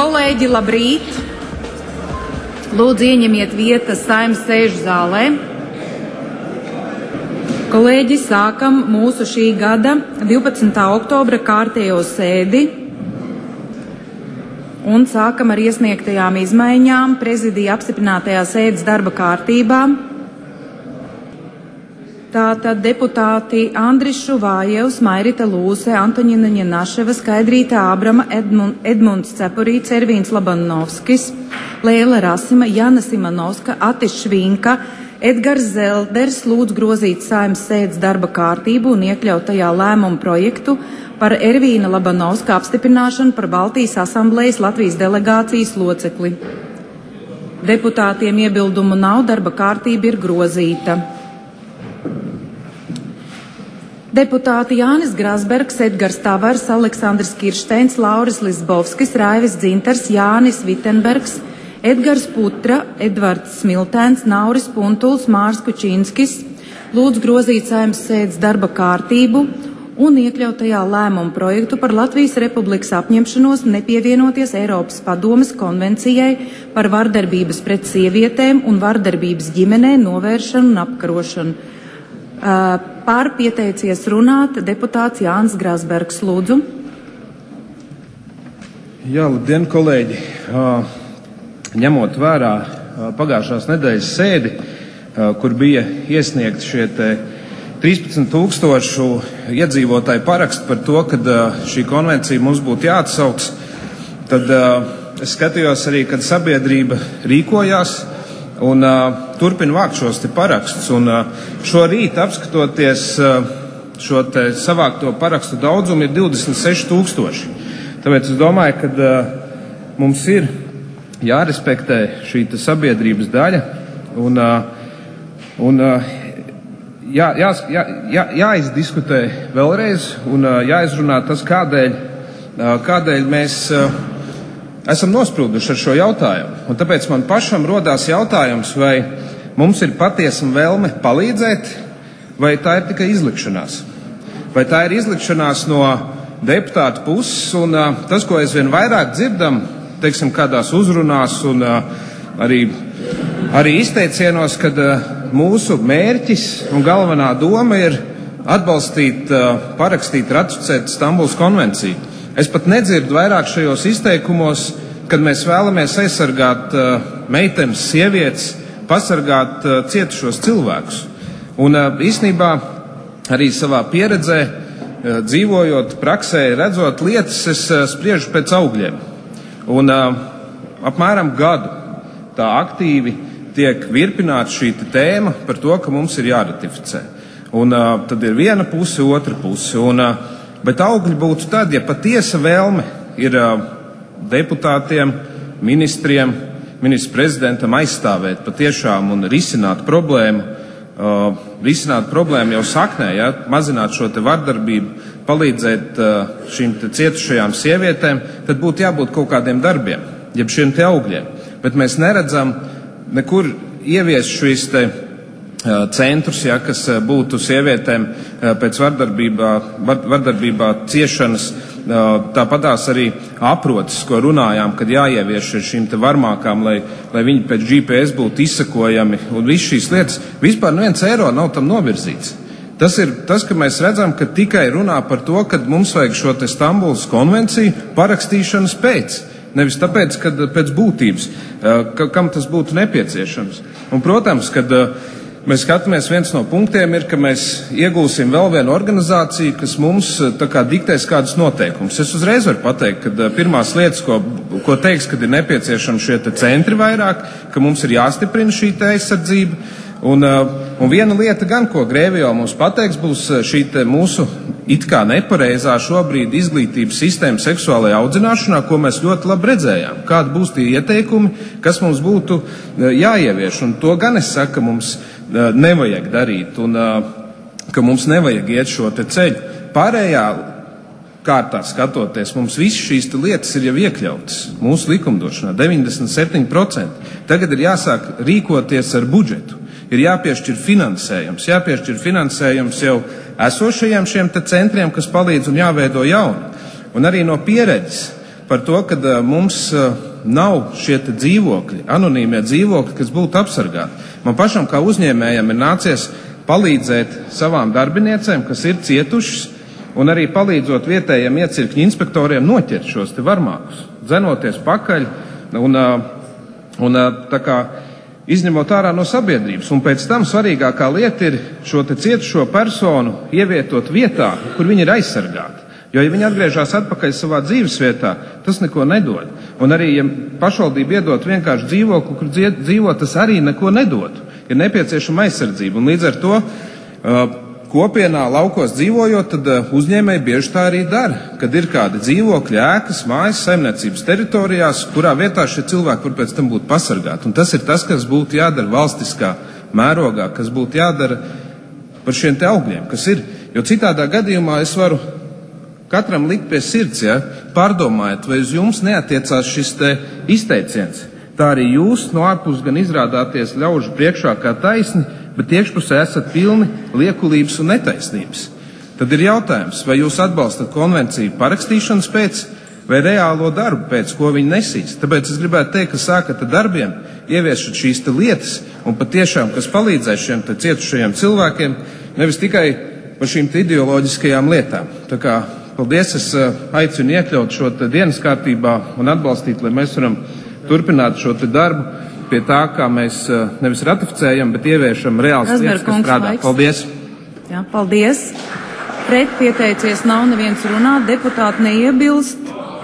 Kolēģi, labrīt! Lūdzu, ieņemiet vietas Saeimas sēžu zālē. Kolēģi, sākam mūsu šī gada 12. oktobra kārtējo sēdi un sākam ar iesniegtajām izmaiņām prezidija apstiprinātajā sēdes darba kārtībā. Tātad deputāti Andris Šuvājevs, Mairita Lūse, Antoņina Ņenaševa, Skaidrīta Ābrama, Edmunds Cepurīts, Ervīns Labanovskis, Lēla Rasima, Jana Simanovska, Atis Švinka, Edgars Zelders lūdz grozīt Saeimas sēdes darba kārtību un iekļaut tajā lēmumu projektu par Ervīna Labanovska apstiprināšanu par Baltijas asamblejas Latvijas delegācijas locekli. Deputātiem iebildumu nav, darba kārtība ir grozīta. Deputāti Jānis Grasbergs, Edgars Tavars, Aleksandrs Kiršteins, Lauris Lisbovskis, Raivis Dzintars, Jānis Vitenbergs, Edgars Putra, Edvards Smiltēns, Nauris Puntuls, Mārs Kučinskis lūdz grozīt Saeimas sēdes darba kārtību un iekļaut tajā lēmumu projektu par Latvijas Republikas apņemšanos nepievienoties Eiropas padomes konvencijai par vardarbības pret sievietēm un vardarbības ģimenē novēršanu un apkarošanu. Pār pieteicies runāt deputāts Jānis Grasbergs, lūdzu. Jā, labdien, kolēģi! Ņemot vērā pagājušās nedēļas sēdi, kur bija iesniegti šie 13,000 iedzīvotāju paraksti par to, ka šī konvencija mums būtu jāatsauks, tad es skatījos arī, kad sabiedrība rīkojās un turpina vākt šos parakstus. Un šorīt, apskatoties šo savākto parakstu daudzumu, ir 26,000. Tāpēc es domāju, ka mums ir jārespektē šī sabiedrības daļa un jāizdiskutē vēlreiz un jāizrunā tas, kādēļ mēs esam nosprūduši ar šo jautājumu. Un tāpēc man pašam rodās jautājums, vai mums ir patiesa vēlme palīdzēt, vai tā ir tikai izlikšanās. Vai tā ir izlikšanās no deputātu puses, un tas, ko aizvien vairāk dzirdam, teiksim, kādās uzrunās un arī izteicienos, kad mūsu mērķis un galvenā doma ir atbalstīt, parakstīt, ratificēt Stambulas konvenciju. Es pat nedzirdu vairāk šajos izteikumos, kad mēs vēlamies aizsargāt meitenes, sievietes, pasargāt cietušos cilvēkus. Un īstenībā arī savā pieredzē, dzīvojot praksē, redzot lietas, es spriežu pēc augļiem. Un apmēram gadu tā aktīvi tiek virpināta šī tēma par to, ka mums ir jāratificē. Un tad ir viena puse, otra puse. Bet augļi būtu tad, ja patiesa vēlme ir deputātiem, ministriem, ministru prezidentam aizstāvēt patiešām un risināt problēmu jau saknē, ja, mazināt šo vardarbību, palīdzēt šīm cietušajām sievietēm, tad būtu jābūt kaut kādiem darbiem, jeb šiem augļiem. Bet mēs neredzam nekur ievies šīs centrus, ja, kas būtu sievietēm pēc vardarbībā ciešanas, tāpatās arī aproces, ko runājām, kad jāievieš šīm varmākām, lai viņi pēc GPS būtu izsakojami, un viss šīs lietas, vispār neviens eiro nav tam novirzīts. Tas ir tas, ka mēs redzam, ka tikai runā par to, ka mums vajag šo Stambulas konvenciju parakstīšanas pēc. Nevis tāpēc, ka pēc būtības, kam tas būtu nepieciešams. Un, protams, kad mēs skatāmies, viens no punktiem ir, ka mēs iegūsim vēl vienu organizāciju, kas mums diktēs kādus noteikumus. Es uzreiz varu pateikt, ka pirmās lietas, ko teiks, kad ir nepieciešami šie centri vairāk, ka mums ir jāstiprina šī aizsardzība. Un viena lieta gan, ko Grēvijo mums pateiks, būs šī mūsu it kā nepareizā šobrīd izglītības sistēma seksuālajā audzināšanā, ko mēs ļoti labi redzējām. Kādi būs tie ieteikumi, kas mums būtu jāievieš. Un to gan es saku, ka mums nevajag darīt un ka mums nevajag iet šo ceļu. Pārējā kārtā skatoties, mums visas šīs lietas ir jau iekļautas mūsu likumdošanā, 97%. Tagad ir jāsāk rīkoties ar budžetu. Ir jāpiešķir finansējums jau esošajiem šiem centriem, kas palīdz un jāveido jauni. Un arī no pieredzes par to, ka mums nav šie dzīvokļi, anonīmie dzīvokļi, kas būtu apsargāti. Man pašam kā uzņēmējam ir nācies palīdzēt savām darbiniecēm, kas ir cietušas, un arī palīdzot vietējiem iecirkņu inspektoriem noķert šos varmākus, dzenoties pakaļ un tā kā izņemot ārā no sabiedrības. Un pēc tam svarīgākā lieta ir šo cietušo personu ievietot vietā, kur viņi ir aizsargāti. Jo, ja viņi atgriežas atpakaļ savā dzīvesvietā, tas neko nedod. Un arī, ja pašvaldība iedot vienkārši dzīvokli, kur dzīvo, tas arī neko nedod. Ir nepieciešama aizsardzība. Un līdz ar to kopienā laukos dzīvojot, tad uzņēmēji bieži tā arī dara, kad ir kādi dzīvokļi, ēkas, mājas, saimniecības teritorijās, kurā vietā šie cilvēki var pēc tam būt pasargāti. Un tas ir tas, kas būtu jādara valstiskā mērogā, kas būtu jādara par šiem te augļiem, kas ir. Jo citādā gadījumā es varu katram likt pie sirds, pārdomājiet, vai uz jums neatiecās šis te izteiciens. Tā arī jūs no ārpus gan izrādāties ļaužu priekšā kā taisni, bet iekšpusē esat pilni liekulības un netaisnības. Tad ir jautājums, vai jūs atbalstat konvenciju parakstīšanas pēc vai reālo darbu pēc, ko viņi nesīs. Tāpēc es gribētu teikt, ka sākat ar darbiem, ieviešat šīs te lietas un patiešām, kas palīdzēs šiem te cietušajiem cilvēkiem, nevis tikai par šīm te ideoloģiskajām lietām. Tā kā, paldies, es aicinu iekļaut šo te dienas kārtībā un atbalstīt, lai mēs varam turpināt šo te darbu pie tā, kā mēs nevis ratificējam, bet ieviešam reāls lietas, kas strādā. Paldies! Jā, paldies! Pret pieteicies nav neviens runāt, deputāti neiebilst.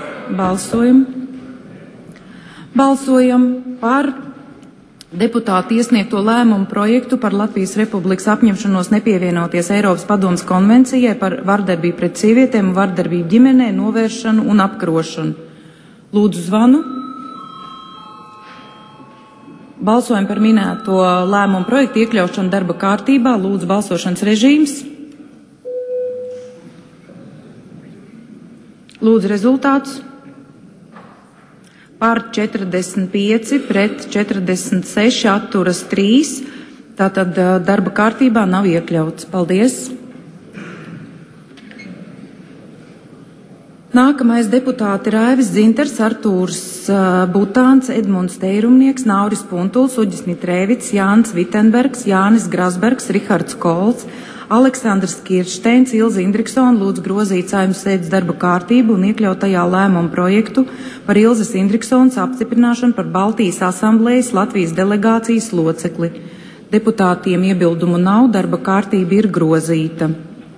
Balsojam par deputātu iesniegto lēmumu projektu par Latvijas Republikas apņemšanos nepievienoties Eiropas padomes konvencijai par vardarbību pret sievietēm un vardarbību ģimenē, novēršanu un apkarošanu. Lūdzu zvanu. Balsojam par minēto lēmumu projektu iekļaušanu darba kārtībā. Lūdzu, balsošanas režīms. Lūdzu, rezultāts. Par 45, pret 46, atturas 3. Tātad darba kārtībā nav iekļauts. Paldies. Nākamais deputāti Raivis Dzintars, Artūrs Butāns, Edmunds Teirumnieks, Nauris Puntuls, Uģis Nitrēvits, Jānis Vitenbergs, Jānis Grasbergs, Rihards Kols, Aleksandrs Kiršteins, Ilze Indriksona lūdz grozīt Saeimas sēdes darba kārtību un iekļaut tajā lēmumu projektu par Ilzes Indriksonas apstiprināšanu par Baltijas asamblējas Latvijas delegācijas locekli. Deputātiem iebildumu nav, darba kārtība ir grozīta.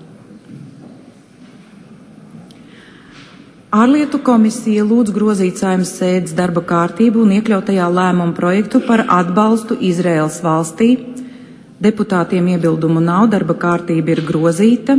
Ārlietu komisija lūdz grozīt Saeimas sēdes darba kārtību un iekļaut tajā lēmumu projektu par atbalstu Izraēlas valstī. Deputātiem iebildumu nav, darba kārtība ir grozīta.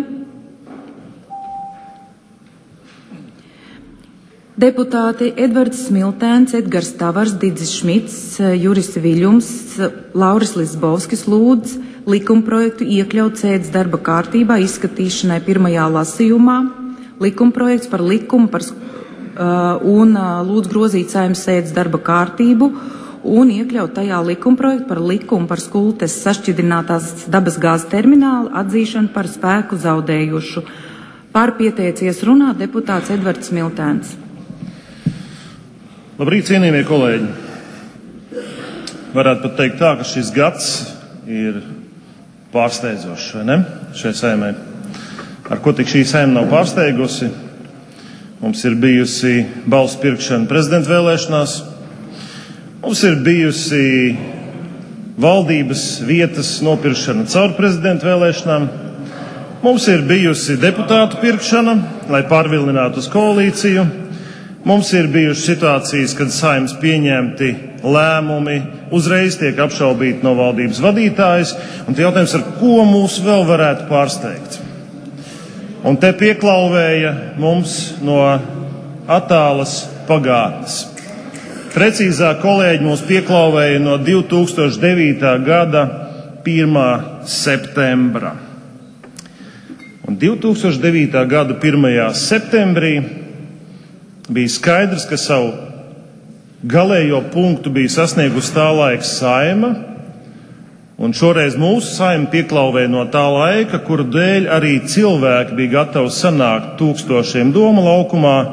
Deputāti Edvards Smiltēns, Edgars Tavars, Didzis Šmits, Juris Viļums, Lauris Lisbovskis lūdz likumprojektu iekļaut sēdes darba kārtībā izskatīšanai pirmajā lasījumā. Likumprojekts par likumu un lūdz grozīt Saeimas sēdes darba kārtību un iekļaut tajā likumprojektu par likumu par Skultes sašķidrinātās dabasgāzes terminālu atzīšanu par spēku zaudējušu. Par pieteicies runāt deputāts Edvards Smiltēns. Labrīt, cienījamie kolēģi! Varētu pat teikt tā, ka šis gads ir pārsteidzošs, vai ne, šai Saeimai? Ar ko tik šī Saeima nav pārsteigusi? Mums ir bijusi balsu pirkšana prezidenta vēlēšanās, mums ir bijusi valdības vietas nopirkšana caur prezidenta vēlēšanām, mums ir bijusi deputātu pirkšana, lai pārvilinātu uz koalīciju, mums ir bijušas situācijas, kad Saeimas pieņemti lēmumi uzreiz tiek apšaubīti no valdības vadītājas, un tie jautājums, ar ko mūs vēl varētu pārsteigt. Un te pieklauvēja mums no attālas pagātnes. Precīzāk, kolēģi mūs pieklauvēja no 2009. gada 1. septembra. Un 2009. gada 1. septembrī bija skaidrs, ka savu galējo punktu bija sasniegusi tā laika Saeima, un šoreiz mūsu Saeima pieklauvēja no tā laika, kuru dēļ arī cilvēki bija gatavi sanākt tūkstošiem Doma laukumā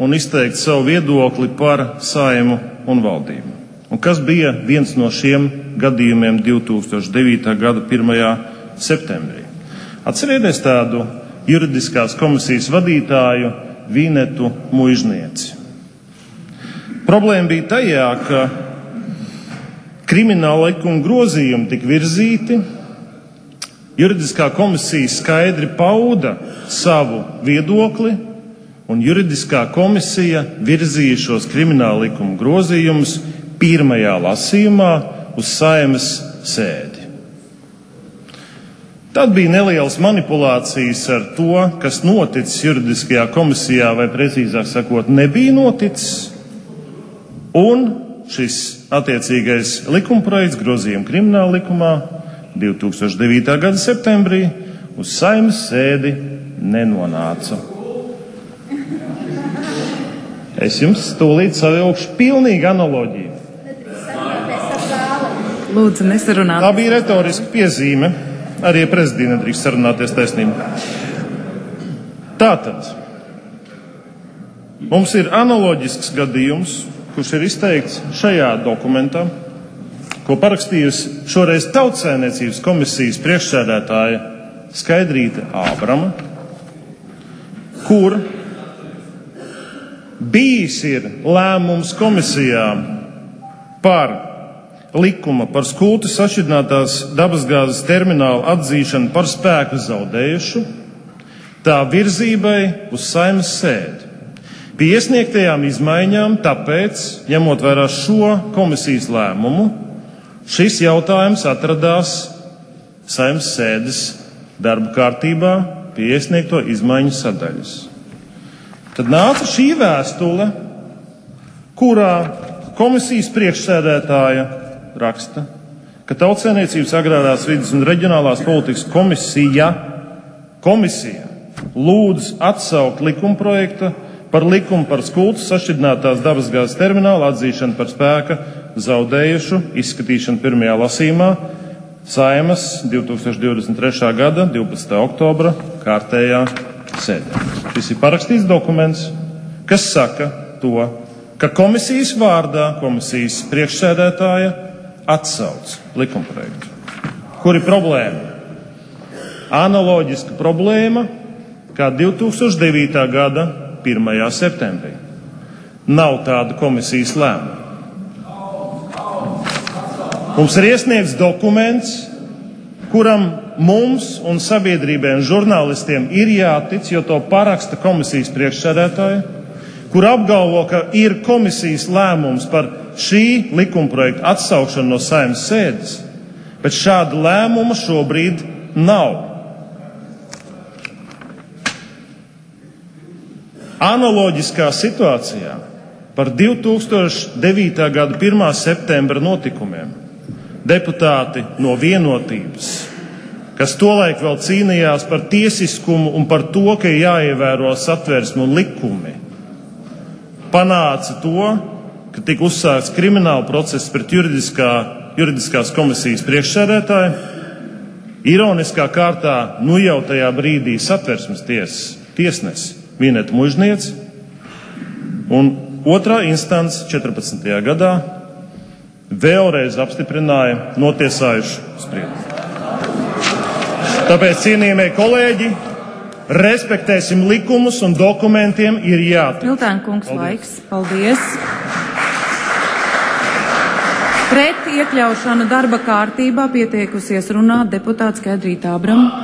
un izteikt savu viedokli par Saeimu un valdību. Un kas bija viens no šiem gadījumiem 2009. gada 1. septembrī? Atcerieties tādu juridiskās komisijas vadītāju Vinetu Muižnieci. Problēma bija tajā, ka krimināla likuma grozījumi tika virzīti, juridiskā komisija skaidri pauda savu viedokli, un juridiskā komisija virzīja šos krimināla likuma grozījumus pirmajā lasījumā uz Saeimas sēdi. Tad bija nelielas manipulācijas ar to, kas noticis juridiskajā komisijā, vai precīzāk sakot, nebija noticis, un šis attiecīgais likumprojekts grozījuma krimināla likumā 2009. gada septembrī uz Saeimas sēdi nenonāca. Es jums tūlīt savilkšu pilnīgu analoģiju. Lūdzu, nesarunāt. Tā bija retoriska piezīme. Arī prezidija nedrīkst sarunāties taisnība. Tātad, mums ir analoģisks gadījums, kurš ir izteikts šajā dokumentā, ko parakstījusi šoreiz Tautsaimniecības komisijas priekšsēdētāja Skaidrīte Ābrama, kur bijis ir lēmums komisijā par likuma par Skultu sašķidrinātās dabasgāzes terminālu atzīšanu par spēku zaudējušu, tā virzībai uz Saeimas sēdi. Pie iesniegtajām izmaiņām, tāpēc, ņemot vērā šo komisijas lēmumu, šis jautājums atradās Saeimas sēdes darba kārtībā pie iesniegto izmaiņu sadaļas. Tad nāca šī vēstule, kurā komisijas priekšsēdētāja raksta, ka Tautsaimniecības agrārās vides un reģionālās politikas komisija lūdz atsaukt likumprojekta par likumu par Skultu sašķidrinātās dabasgāzes terminālu atzīšanu par spēka zaudējušu izskatīšanu pirmajā lasījumā Saeimas 2023. gada 12. oktobra kārtējā sēdē. Šis ir parakstīts dokuments, kas saka to, ka komisijas vārdā komisijas priekšsēdētāja atsauc likumprojektu. Kur ir problēma? Analoģiska problēma kā 2009. gada 1. septembrī. Nav tāda komisijas lēmuma. Mums ir iesniegts dokuments, kuram mums un sabiedrībai un žurnālistiem ir jātic, jo to paraksta komisijas priekšsēdētāja, kur apgalvo, ka ir komisijas lēmums par šī likumprojekta atsaukšanu no Saeimas sēdes, bet šāda lēmuma šobrīd nav. Analoģiskā situācijā par 2009. gada 1. septembra notikumiem deputāti no Vienotības, kas tolaik vēl cīnījās par tiesiskumu un par to, ka jāievēro satversme un likumi, panāca to, ka tika uzsākts krimināla process pret juridiskās komisijas priekšsēdētāju, ironiskā kārtā jau tajā brīdī satversmes tiesnesis Vinetu Muižnieci, un otrā instance 14. gadā vēlreiz apstiprināja notiesājušu spriedumu. Tāpēc, cienījamie kolēģi, respektēsim likumus un dokumentiem ir jātic. Miltēna kungs, laiks. Paldies. Pret iekļaušanu darba kārtībā pieteikusies runāt deputāts Skaidrīte Ābrama.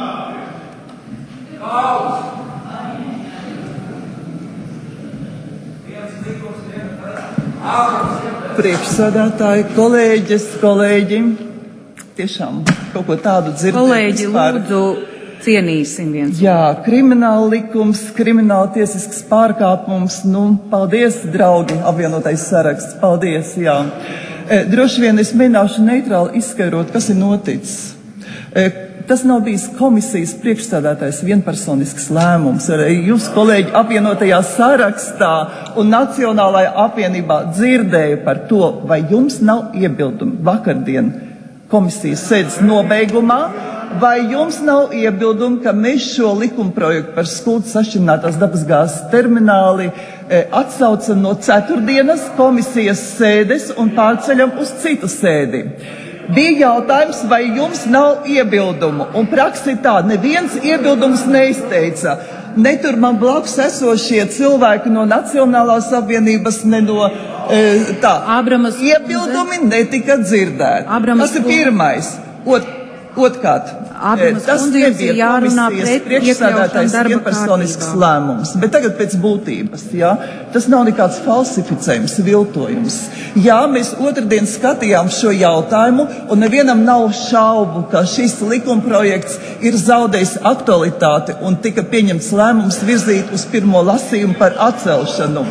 Priekšsēdētāji, kolēģi, tiešām kaut ko tādu dzirdēt. Kolēģi, lūdzu, cienīsim viens. Jā, krimināla likums, krimināla tiesisks pārkāpums, paldies, draugi, apvienotais saraksts, paldies, jā. Droši vien es mēģināšu neitrāli izskaidrot, kas ir noticis. Tas nav bijis komisijas priekšstādātais vienpersonisks lēmums. Jūs, kolēģi, apvienotajā sarakstā un Nacionālajā apvienībā dzirdēja par to, vai jums nav iebildumi vakardien komisijas sēdes nobeigumā. vai jums nav iebildumi, ka mēs šo likumprojektu par Skultas sašķidrinātās dabasgāzes termināli atsaucam no ceturtdienas komisijas sēdes un pārceļam uz citu sēdi? Bija jautājums, vai jums nav iebildumu, un praksa ir tāda, neviens iebildums neizteica. Ne tur man blakus esošie cilvēki no Nacionālās apvienības, ne no tā. Iebildumi netika dzirdēti. Tas ir pirmais. Otrkārt, tas nebija komisijas priekšsēdētājs vienpersonisks lēmums, bet tagad pēc būtības, jā, tas nav nekāds falsificējums, viltojums. Jā, mēs otrdien skatījām šo jautājumu, un nevienam nav šaubu, ka šis likumprojekts ir zaudējis aktualitāti un tika pieņemts lēmums virzīt uz pirmo lasījumu par atcelšanu.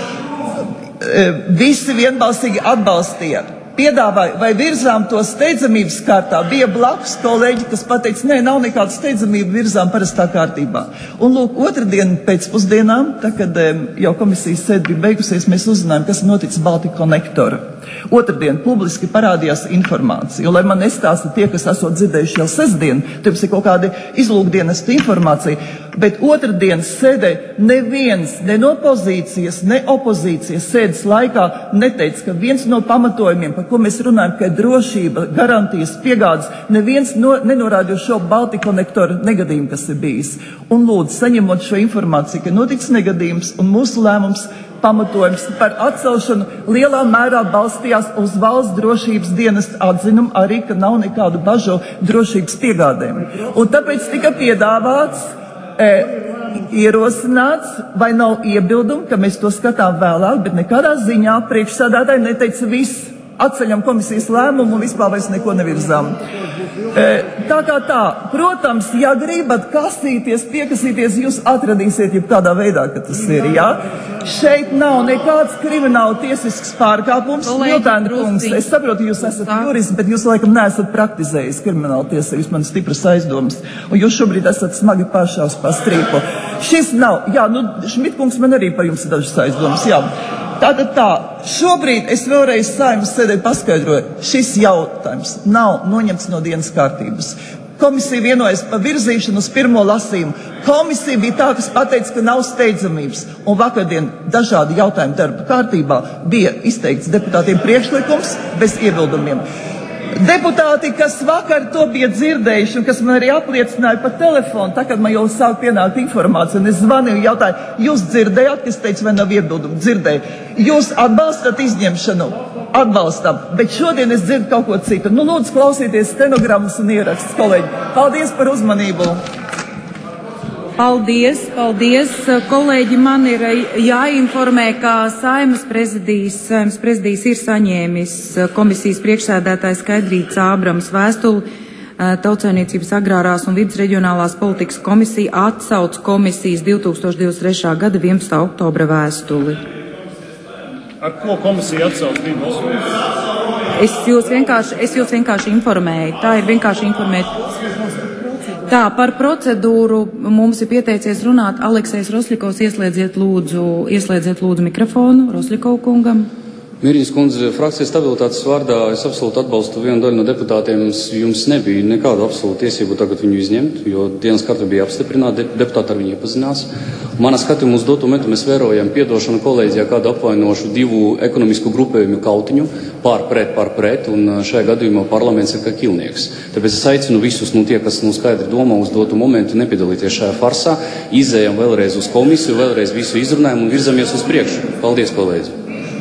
Visi vienbalsīgi atbalstīja. Piedāvāja, vai virzām to steidzamības kārtā. Bija blakus kolēģi, kas pateica, nē, nav nekāda steidzamība, virzām parastā kārtībā. Un lūk, otrdien pēcpusdienām, tā, kad jau komisijas sēde bija beigusies, mēs uzzinājām, kas noticis Balticconnector. Otrdien publiski parādījās informācija, un lai man nestāsta tie, kas esot dzirdējuši jau sestdien, jums ir kaut kāda izlūkdienestu informācija, bet otrdienas sēdē neviens, ne no pozīcijas, ne opozīcijas sēdes laikā neteica, ka viens no pamatojumiem, par ko mēs runājam, ka ir drošība, garantijas, piegādes, neviens nenorādīja šo Balticconnector negadījumu, kas ir bijis. Un lūdzu, saņemot šo informāciju, ka notiks negadījums un mūsu lēmums pamatojums par atcelšanu lielā mērā balstījās uz valsts drošības dienesta atzinumu arī, ka nav nekādu bažu drošības piegādēm. Un tāpēc tika piedāvāts, ierosināts, vai nav iebildumu, ka mēs to skatām vēlāk, bet nekādā ziņā priekšsēdētāji neteica viss. Atceļam komisijas lēmumu un vispār vairs neko nevirzām. Tā kā tā, protams, ja gribat kasīties, piekasīties, jūs atradīsiet jebkādā veidā, ka tas ir, jā. Šeit nav nekāds krimināla tiesisks pārkāpums. Miltēna kungs, es saprotu, jūs esat jurists, bet jūs laikam neesat praktizējis krimināla tiesā, jūs man stipras aizdomas. Un jūs šobrīd esat smagi pāršāvs pa strīpu. Šis nav, jā, Šmitkungs man arī par jums ir dažas aizdomas, jā. Tātad tā, šobrīd es vēlreiz Saeimas sēdē paskaidroju, šis jautājums nav noņemts no dienas kārtības. Komisija vienojas par virzīšanu uz pirmo lasījumu. Komisija bija tā, kas pateica, ka nav steidzamības. Un vakardien dažādi jautājumi darba kārtībā bija izteikts deputātiem priekšlikums bez iebildumiem. Deputāti, kas vakar to bija dzirdējuši un kas man arī apliecināja pa telefonu, tā kad man jau sāk pienākt informācija, un es zvanīju, jautāju, jūs dzirdējāt, kas teica, vai nav iebildumu? Dzirdēju. Jūs atbalstat izņemšanu? Atbalstam, bet šodien es dzirdu kaut ko citu. Lūdzu, klausieties stenogrammas un ierakstus, kolēģi. Paldies par uzmanību. Paldies. Kolēģi, man ir jāinformē, ka Saeimas prezidijs ir saņēmis komisijas priekšsēdētāja Skaidrītes Ābrams vēstuli. Tautsaimniecības agrārās un vidas reģionālās politikas komisija atsauc komisijas 2023. gada 11. oktobra vēstuli. Ar ko komisija atsauc divas? Es jūs vienkārši informēju. Tā ir vienkārši informēt. Tā, par procedūru mums ir pieteicies runāt Aleksejs Rosļikovs. Ieslēdziet lūdzu mikrofonu Rosļikov kungam. Miriņas kundze, frakcijas stabilitātes vārdā es absolūti atbalstu vienu daļu no deputātiem. Jums nebija nekādu absolūtu tiesību tagad viņu izņemt, jo dienas kārta bija apstiprināta, deputāti ar viņu iepazinās. Manā skatījumā uz dotu momentu mēs vērojam piedošanu kolēģijā kādu apvainošu divu ekonomisku grupējumu kautiņu pār pret, un šajā gadījumā parlaments ir kā ķilnieks. Tāpēc es aicinu visus, tie, kas skaidri domā uz dotu momentu, nepiedalīties šajā farsā, izējam vēlreiz uz komisiju, vēlreiz visu izrunājam un virzamies uz priekšu. Paldies, kolēģi!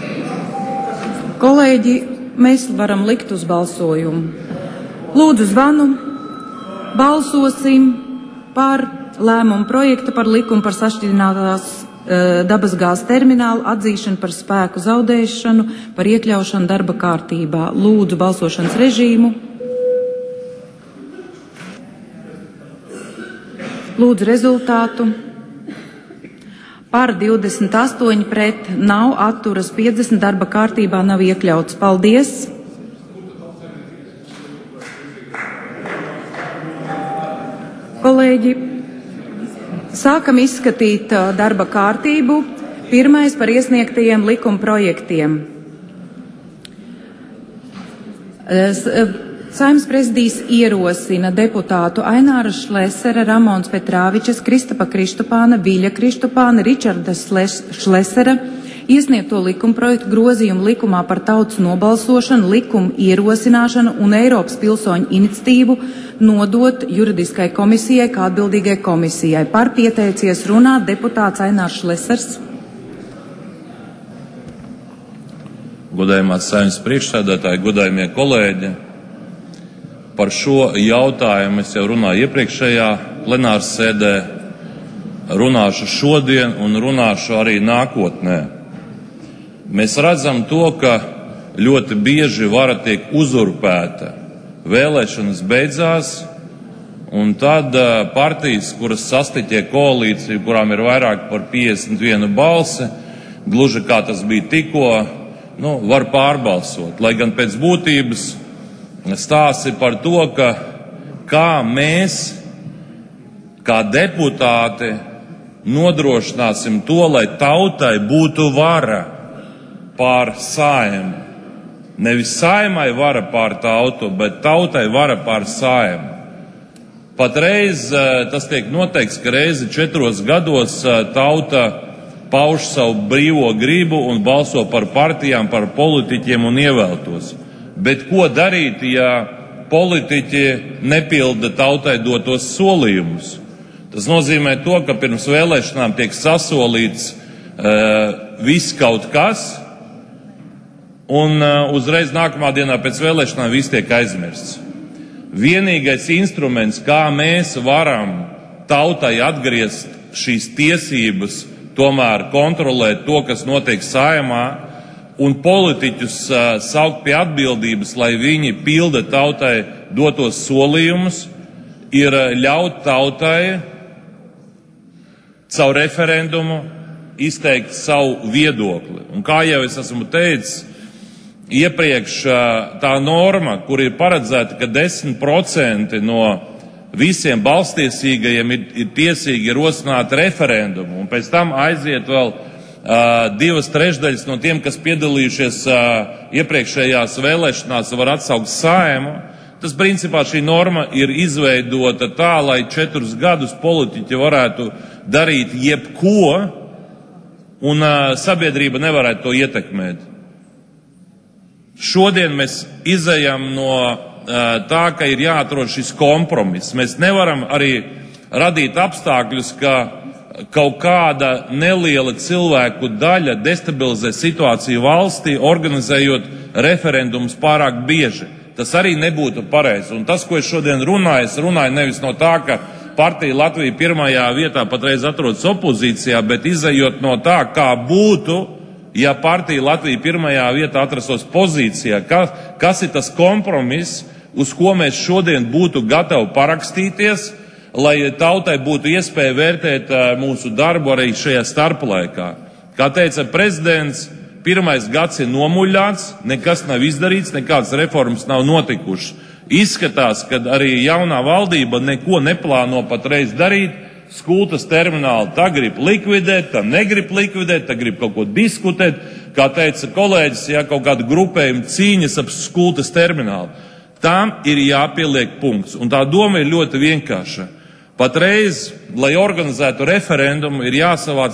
Kolēģi, mēs varam likt uz balsojumu. Lūdzu zvanu, balsosim par lēmumu projektu par likumu par sašķidrinātās dabasgāzes terminālu atzīšanu par spēku zaudēšanu, par iekļaušanu darba kārtībā. Lūdzu balsošanas režīmu. Lūdzu rezultātu. Par 28 pret, nav atturas 50, darba kārtībā nav iekļauts. Paldies! Kolēģi, sākam izskatīt darba kārtību. Pirmais par iesniegtajiem likuma projektiem. Saeimas prezidijs ierosina deputātu Aināra Šlesera, Ramons Petrāvičas, Kristapa Kristupāna, Viļa Kristupāna, Ričarda Šlesera iesniegto likumprojektu grozījumu likumā par tautas nobalsošanu, likumu ierosināšanu un Eiropas pilsoņu iniciatīvu nodot juridiskai komisijai kā atbildīgai komisijai. Par pieteicies runāt deputāts Ainārs Šlesers. Godājumās Saeimas priekšsēdētāji, godājumie kolēģi, par šo jautājumu es jau runāju iepriekšējā plenāras sēdē, runāšu šodien un runāšu arī nākotnē. Mēs redzam to, ka ļoti bieži vara tiek uzurpēta. Vēlēšanas beidzās, un tad partijas, kuras sastiķē koalīciju, kurām ir vairāk par 51 balsi, gluži kā tas bija tikko, var pārbalsot. Lai gan pēc būtības stāsti par to, kā mēs, kā deputāti, nodrošināsim to, lai tautai būtu vara pār Saeimu. Nevis Saeimai vara pār tautu, bet tautai vara pār Saeimu. Patreiz tas tiek noteikts, ka reizi 4 gados tauta pauž savu brīvo gribu un balso par partijām, par politiķiem un ievēltos. Bet ko darīt, ja politiķi nepilda tautai dotos solījumus? Tas nozīmē to, ka pirms vēlēšanām tiek sasolīts viss kaut kas, un uzreiz nākamā dienā pēc vēlēšanām viss tiek aizmirsts. Vienīgais instruments, kā mēs varam tautai atgriezt šīs tiesības, tomēr kontrolēt to, kas notiek Saeimā, un politiķus saukt pie atbildības, lai viņi pilda tautai dotos solījumus, ir ļaut tautai caur referendumu izteikt savu viedokli. Un kā jau es esmu teicis, iepriekš tā norma, kur ir paredzēta, ka 10% no visiem balstiesīgajiem ir tiesīgi rosināt referendumu, un pēc tam aiziet vēl 2/3 no tiem, kas piedalījušies iepriekšējās vēlēšanās, var atsaukt Saeimu. Tas principā šī norma ir izveidota tā, lai 4 gadus politiķi varētu darīt jebko, un sabiedrība nevarētu to ietekmēt. Šodien mēs izejam no tā, ka ir jāatrod šis kompromiss. Mēs nevaram arī radīt apstākļus, ka kaut kāda neliela cilvēku daļa destabilizē situāciju valstī, organizējot referendumus pārāk bieži. Tas arī nebūtu pareizi. Un tas, ko es šodien runāju, es runāju nevis no tā, ka partija Latvija pirmajā vietā patreiz atrodas opozīcijā, bet izejot no tā, kā būtu, ja partija Latvija pirmajā vietā atrastos pozīcijā. Kas ir tas kompromiss, uz ko mēs šodien būtu gatavi parakstīties, lai tautai būtu iespēja vērtēt mūsu darbu arī šajā starplaikā. Kā teica prezidents, 1. gads ir nomuļāts, nekas nav izdarīts, nekādas reformas nav notikušas. Izskatās, ka arī jaunā valdība neko neplāno patreiz darīt. Skultas terminālu tā grib likvidēt, tā negrib likvidēt, tā grib kaut ko diskutēt. Kā teica kolēģis, kaut kāda grupējuma cīņas ap Skultas terminālu. Tam ir jāpieliek punkts. Un tā doma ir ļoti vienkārša. Patreiz, lai organizētu referendumu, ir jāsavāc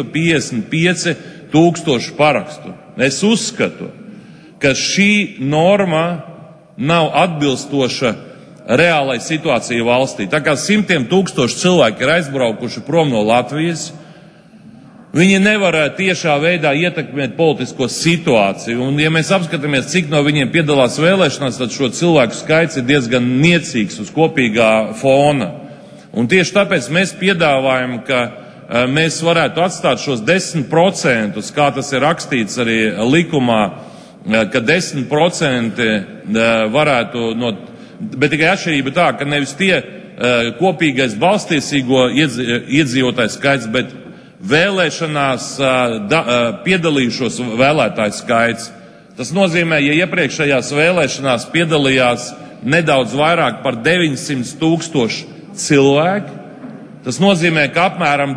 155 000 parakstu. Es uzskatu, ka šī norma nav atbilstoša reālai situācijai valstī. Tā kā 100 000 cilvēki ir aizbraukuši prom no Latvijas, viņi nevar tiešā veidā ietekmēt politisko situāciju. Un, ja mēs apskatāmies, cik no viņiem piedalās vēlēšanās, tad šo cilvēku skaits ir diezgan niecīgs uz kopīgā fona. Un tieši tāpēc mēs piedāvājam, ka mēs varētu atstāt šos 10%, kā tas ir rakstīts arī likumā, ka 10% varētu no. Bet tikai atšķirība tā, ka nevis tie kopīgais balstiesīgo iedzīvotāju skaits, bet vēlēšanās piedalījušos vēlētāju skaits. Tas nozīmē, ja iepriekšējās vēlēšanās piedalījās nedaudz vairāk par 900 000 cilvēki, tas nozīmē, ka apmēram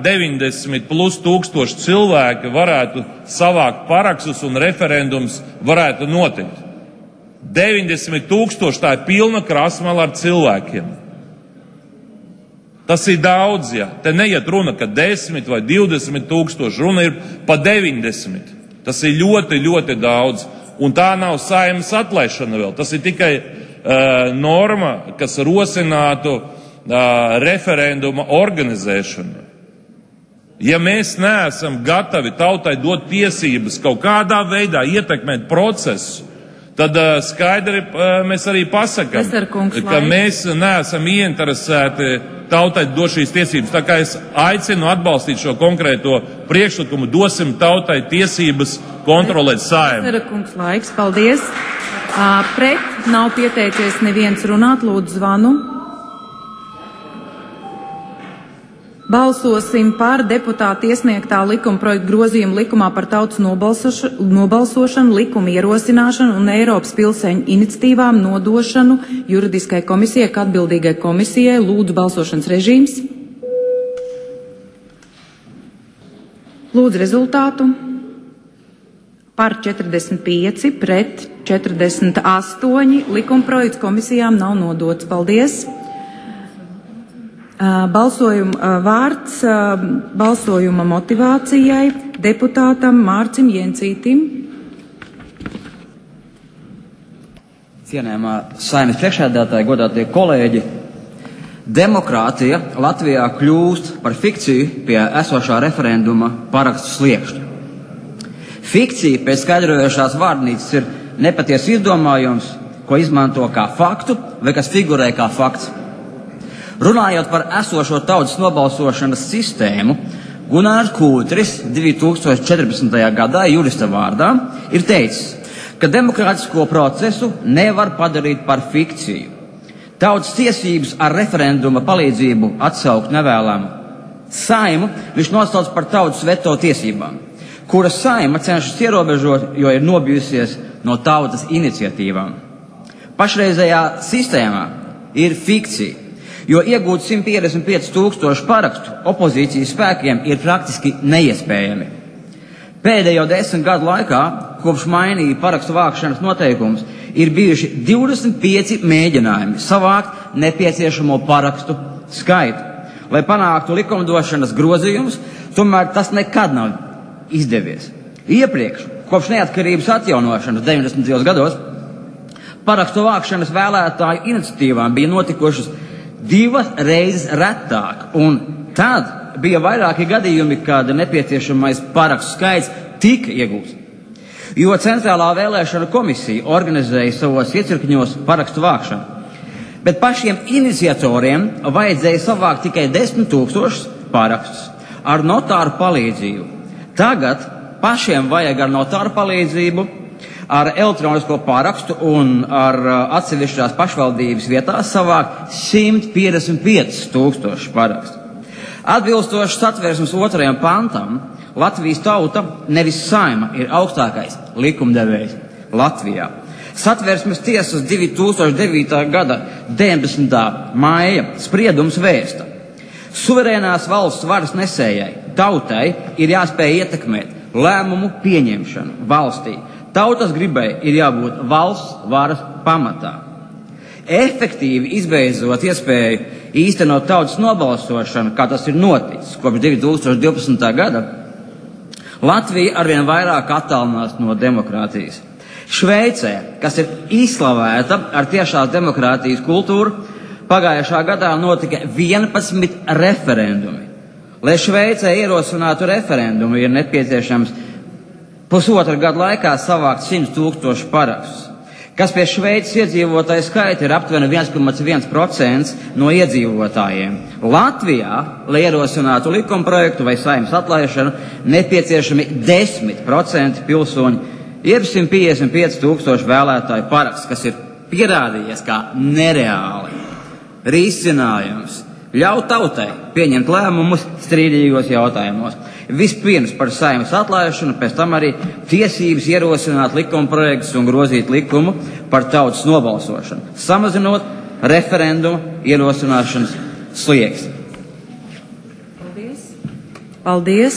90+ cilvēki varētu savākt parakstus un referendums varētu notikt. 90,000, tā ir pilna krāsmala ar cilvēkiem. Tas ir daudz, ja. Te neiet runa, ka 10 vai 20,000, runa ir pa 90. Tas ir ļoti, ļoti daudz. Un tā nav Saeimas atlaišana vēl. Tas ir tikai norma, kas rosinātu referenduma organizēšanu. Ja mēs neesam gatavi tautai dot tiesības kaut kādā veidā ietekmēt procesu, tad skaidri mēs arī pasakām, ka mēs neesam ieinteresēti tautai dot šīs tiesības. Tā kā es aicinu atbalstīt šo konkrēto priekšlikumu, dosim tautai tiesības kontrolēt Saeimu. Vesera kungs, laiks, paldies. Pret nav pieteicies neviens runāt, lūdzu zvanu. Balsosim par deputātu iesniegtā likuma projekta grozījumu likumā par tautas nobalsošanu, likuma ierosināšanu un Eiropas pilsēņu iniciatīvām nodošanu juridiskai komisijai, kā atbildīgai komisijai. Lūdzu balsošanas režīms. Lūdzu rezultātu. Par 45, pret 48. Likuma projekts komisijām nav nodots. Paldies. Vārds balsojuma motivācijai deputātam Mārcim Jencītim. Cienējamā Saeimas priekšsēdētāja, godātie kolēģi, demokrātija Latvijā kļūst par fikciju pie esošā referenduma parakstu sliekšņa. Fikcija pēc skaidrojošās vārdnīcas ir nepatiess izdomājums, ko izmanto kā faktu vai kas figurē kā fakts. Runājot par esošo tautas nobalsošanas sistēmu, Gunārs Kūtris 2014. gadā jurista vārdā ir teicis, ka demokrātisko procesu nevar padarīt par fikciju. Tautas tiesības ar referenduma palīdzību atsaukt nevēlamu Saimu viņš nosauc par tautas veto tiesībām, kuras Saima cenšas ierobežot, jo ir nobijusies no tautas iniciatīvām. Pašreizējā sistēmā ir fikcija, jo iegūt 155,000 parakstu opozīcijas spēkiem ir praktiski neiespējami. Pēdējo 10 gadu laikā, kopš mainīja parakstu vākšanas noteikumus, ir bijuši 25 mēģinājumi savākt nepieciešamo parakstu skaitu, lai panāktu likumdošanas grozījumus, tomēr tas nekad nav izdevies. Iepriekš, kopš neatkarības atjaunošanas 90. gados, parakstu vākšanas vēlētāju iniciatīvām bija notikušas 2 reizes retāk, un tad bija vairāki gadījumi, kad nepieciešamais parakstu skaits tika iegūts. Jo Centrālā vēlēšana komisija organizēja savos iecirkņos parakstu vākšanu, bet pašiem iniciatoriem vajadzēja savākt tikai 10,000 parakstus ar notāru palīdzību. Tagad pašiem vajag ar notāru palīdzību, ar elektronisko parakstu un ar atsevišķās pašvaldības vietās savākt 155,000 parakstu. Atbilstoši Satversmes 2. pantam, Latvijas tauta, nevis Saima, ir augstākais likumdevējs Latvijā. Satversmes tiesas 2009. gada 19. maija spriedums vēsta: suverēnās valsts varas nesējai, tautai, ir jāspēj ietekmēt lēmumu pieņemšanu valstī. Tautas gribai ir jābūt valsts varas pamatā. Efektīvi izbeidzot iespēju īstenot tautas nobalsošanu, kā tas ir noticis kopš 2012. gada, Latvija arvien vairāk attālinās no demokrātijas. Šveicē, kas ir izslavēta ar tiešās demokrātijas kultūru, pagājušā gadā notika 11 referendumi. Lai Šveicē ierosinātu referendumu, ir nepieciešams pusotru gadu laikā savākt 100,000 parakstus, kas pie Šveices iedzīvotāju skaita ir aptuveni 1,1% no iedzīvotājiem. Latvijā, lai ierosinātu likumprojektu vai Saeimas atlaišanu, nepieciešami 10% pilsoņu, jeb 155,000 vēlētāju paraksts, kas ir pierādījies kā nereāli risinājums. Ļaut tautai pieņemt lēmumus strīdīgos jautājumos. Vispirms par Saeimas atlaišanu, pēc tam arī tiesības ierosināt likumprojektus un grozīt likumu par tautas nobalsošanu, samazinot referendumu ierosināšanas slieksni. Paldies. Paldies.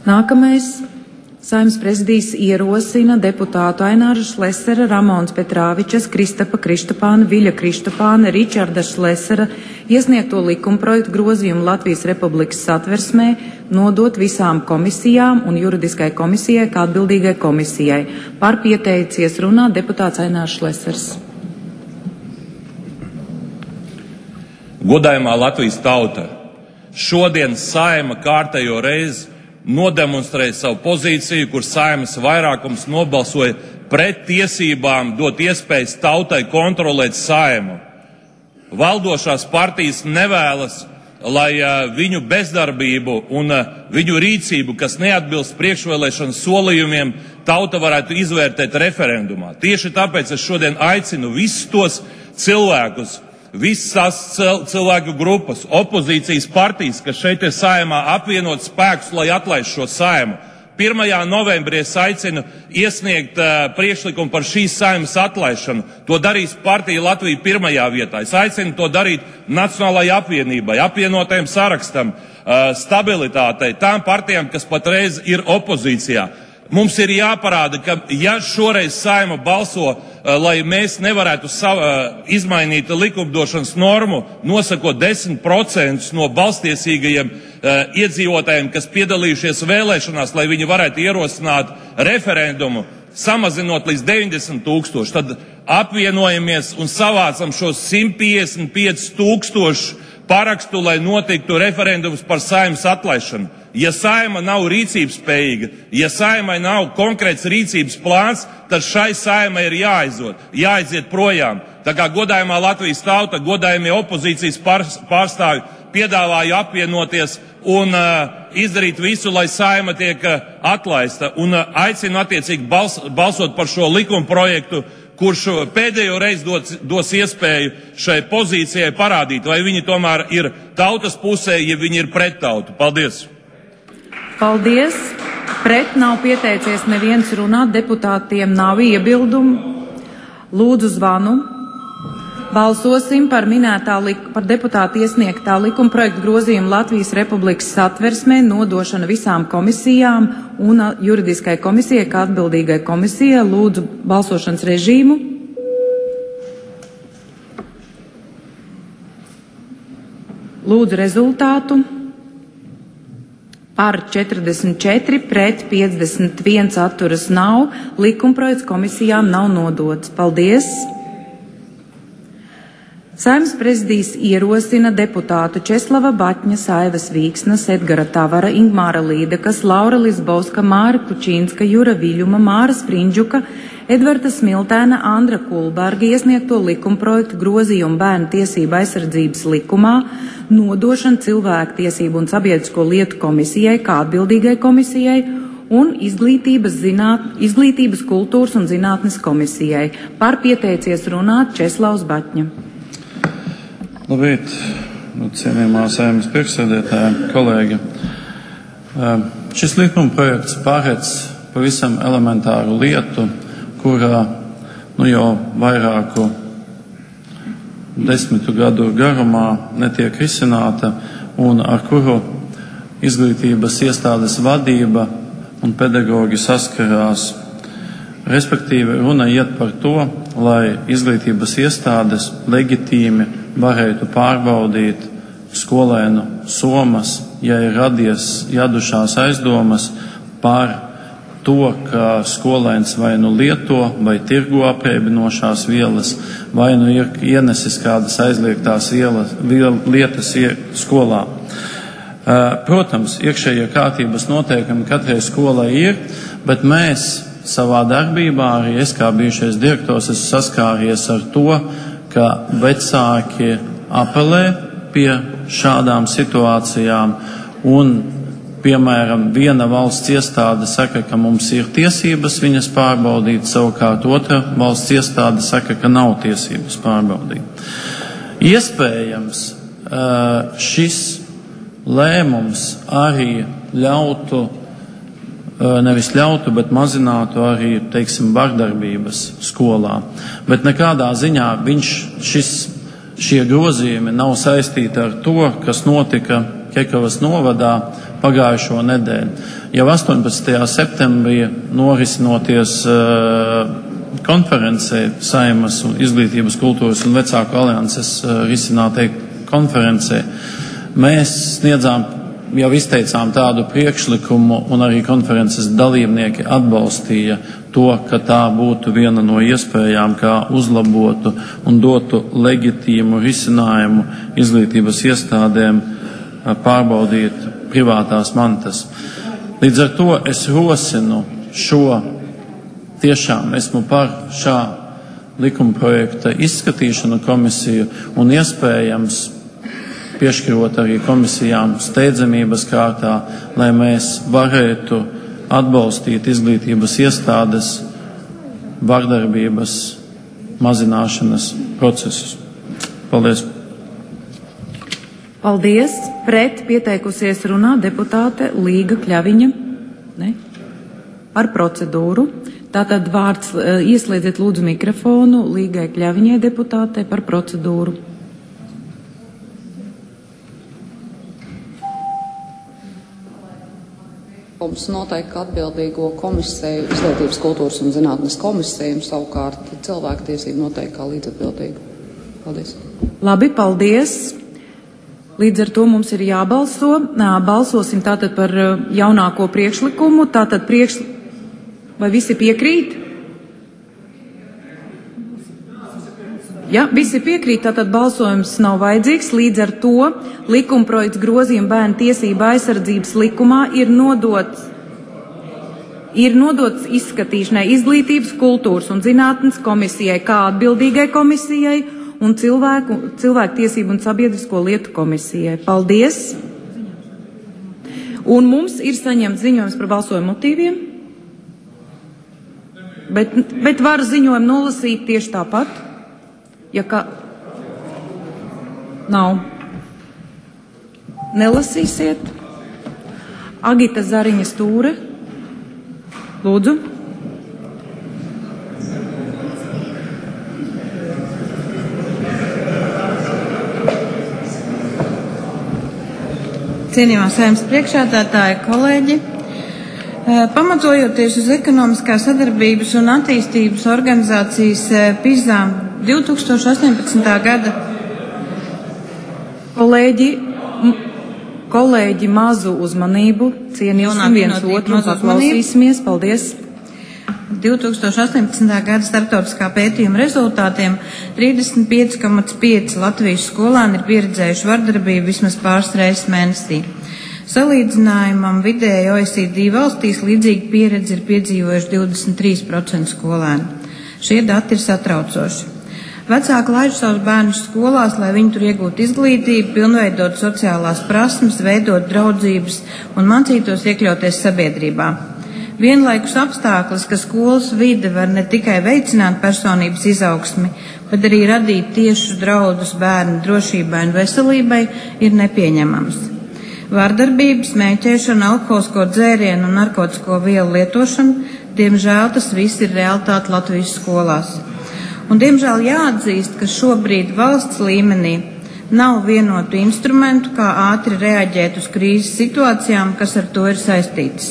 Nākamais. Saeimas prezidijs ierosina deputātu Aināra Šlesera, Ramons Petrāvičas, Kristapa Krištapāna, Viļa Krištapāna, Ričarda Šlesera iesniegto likumprojektu grozījumu Latvijas Republikas Satversmē nodot visām komisijām un juridiskai komisijai kā atbildīgai komisijai. Par pieteicies runāt deputāts Ainārs Šlesers. Godājumā Latvijas tauta, šodien Saeima kārtējo reizi nodemonstrēja savu pozīciju, kur Saeimas vairākums nobalsoja pret tiesībām dot iespējas tautai kontrolēt Saeimu. Valdošās partijas nevēlas, lai viņu bezdarbību un viņu rīcību, kas neatbilst priekšvēlēšanu solījumiem, tauta varētu izvērtēt referendumā. Tieši tāpēc es šodien aicinu visus tos cilvēkus, visas cilvēku grupas, opozīcijas partijas, kas šeit ir Saeimā, apvienot spēkus, lai atlaiž šo Saeimu. 1. novembrī es aicinu iesniegt priekšlikumu par šīs Saeimas atlaišanu. To darīs partija Latvija 1. vietā. Es aicinu to darīt Nacionālajai apvienībai, apvienotajam sarakstam, stabilitātei, tām partijām, kas patreiz ir opozīcijā. Mums ir jāparāda, ka ja šoreiz Saeima balso, lai mēs nevarētu izmainīt likumdošanas normu, nosakot 10% no balstiesīgajiem iedzīvotājiem, kas piedalījušies vēlēšanās, lai viņi varētu ierosināt referendumu, samazinot līdz 90 000, tad apvienojamies un savācam šos 155 000 parakstu, lai notiktu referendums par Saeimas atlaišanu. Ja Saeima nav rīcības spējīga, ja Saeimai nav konkrēts rīcības plāns, tad šai Saeimai ir jāaiziet projām. Tā kā godājumā Latvijas tauta, godājumie opozīcijas pārstāvi piedāvāju apvienoties un izdarīt visu, lai Saeima tiek atlaista. Un aicinu attiecīgi balsot par šo likumprojektu, kurš pēdējo reizi dos iespēju šai pozīcijai parādīt, vai viņi tomēr ir tautas pusē, ja viņi ir pret tautu. Paldies! Paldies! Pret nav pieteicies neviens runāt, deputātiem nav iebildumu. Lūdzu zvanu. Balsosim par par deputātu iesniegtā likumprojekta grozījumu Latvijas Republikas Satversmē nodošanu visām komisijām un juridiskai komisijai kā atbildīgai komisijai. Lūdzu balsošanas režīmu. Lūdzu rezultātu. Par 44, pret 51 atturas nav. Likumprojekts komisijām nav nodots. Paldies! Saeimas prezidijs ierosina deputātu Česlava Baķņa, Saivas Vīksnas, Edgara Tavara, Ingmāra Līdekas, Laura Lisbovska, Māra Kučīnska, Jura Viļuma, Māra Sprindžuka, Edvarda Smiltēna, Andra Kulberga iesniegto likumprojektu grozījumu Bērnu tiesību aizsardzības likumā nodošanu Cilvēku tiesību un sabiedrisko lietu komisijai kā atbildīgai komisijai un Izglītības, kultūras un zinātnes komisijai. Par pieteicies runāt Česlavs Baķņa. Labrīt, cienījamā Saeimas priekšsēdētāja, kolēģi. Šis likumprojekts paredz pavisam elementāru lietu, kurā jau vairāku 10 gadu garumā netiek risināta un ar kuru izglītības iestādes vadība un pedagoģi saskarās. Respektīvi, runa iet par to, lai izglītības iestādes leģitīmi varētu pārbaudīt skolēnu somas, ja ir radušās aizdomas par to, ka skolēns vai nu lieto vai tirgo apreibinošās vielas, vai nu ir ienesis kādas aizliegtās lietas skolā. Protams, iekšējie kārtības noteikumi katrai skolai ir, bet mēs savā darbībā, arī es kā bijušais direktors, esmu saskāries ar to, ka vecāki apelē pie šādām situācijām un, piemēram, viena valsts iestāde saka, ka mums ir tiesības viņas pārbaudīt, savukārt otra valsts iestāde saka, ka nav tiesības pārbaudīt. Iespējams, šis lēmums arī ļautu, nevis ļautu, bet mazinātu arī, vardarbības skolā. Bet nekādā ziņā šie grozījumi nav saistīti ar to, kas notika Kekavas novadā pagājušo nedēļu. Jau 18. septembrī norisinoties konferencē Saeimas un Izglītības, kultūras un vecāku alianses risinātai konferencē, mēs jau izteicām tādu priekšlikumu, un arī konferences dalībnieki atbalstīja to, ka tā būtu viena no iespējām, kā uzlabotu un dotu leģitīmu risinājumu izglītības iestādēm pārbaudīt privātās mantas. Līdz ar to es rosinu tiešām esmu par šā likuma projekta izskatīšanu komisiju un iespējams piešķirot arī komisijām steidzamības kārtā, lai mēs varētu atbalstīt izglītības iestādes vardarbības mazināšanas procesus. Paldies! Paldies! Pret pieteikusies runā deputāte Līga Kļaviņa. Ne? Par procedūru. Tātad vārds ieslēdziet lūdzu mikrofonu Līgai Kļaviņai deputātei par procedūru. Mums noteikti atbildīgo komisiju, Izglītības, kultūras un zinātnes komisiju, un savukārt cilvēktiesību noteikti kā līdzatbildīgu. Paldies. Labi, paldies. Līdz ar to mums ir jābalso. Balsosim tātad par jaunāko priekšlikumu. Tātad vai visi piekrīt? Ja, visi piekrīt, tātad balsojums nav vajadzīgs. Līdz ar to likumprojekts grozījuma bērnu tiesību aizsardzības likumā ir nodots izskatīšanai Izglītības, kultūras un zinātnes komisijai kā atbildīgai komisijai un cilvēku tiesību un sabiedrisko lietu komisijai. Paldies! Un mums ir saņemts ziņojums par balsojumu motīviem. Bet var ziņojumu nolasīt tieši tāpat, ja kā nav. Nelasīsiet. Agita Zariņa Stūre. Lūdzu. Cienījamā Saeimas priekšsēdētāja, kolēģi, pamatojoties uz ekonomiskā sadarbības un attīstības organizācijas PISA 2018. gada. Kolēģi, mazu uzmanību, cienīsim viens otru un paklausīsimies. Paldies! 2018. gada starptautiskā pētījuma rezultātiem 35,5 Latvijas skolāni ir pieredzējuši vardarbību vismaz pāris reizes mēnesī. Salīdzinājumam vidēji OECD valstīs līdzīgu pieredzi ir piedzīvojuši 23% skolēni. Šie dati ir satraucoši. Vecāki laiž savus bērnus skolās, lai viņi tur iegūtu izglītību, pilnveidot sociālās prasmes, veidot draudzības un mācītos iekļauties sabiedrībā. Vienlaikus apstākļus, ka skolas vide var ne tikai veicināt personības izaugsmi, bet arī radīt tiešus draudus bērnu drošībai un veselībai, ir nepieņemams. Vardarbības, smēķēšana, alkoholisko dzērienu un narkotisko vielu lietošana, diemžēl tas viss ir realitāte Latvijas skolās. Un diemžēl jāatzīst, ka šobrīd valsts līmenī nav vienotu instrumentu, kā ātri reaģēt uz krīzes situācijām, kas ar to ir saistītas.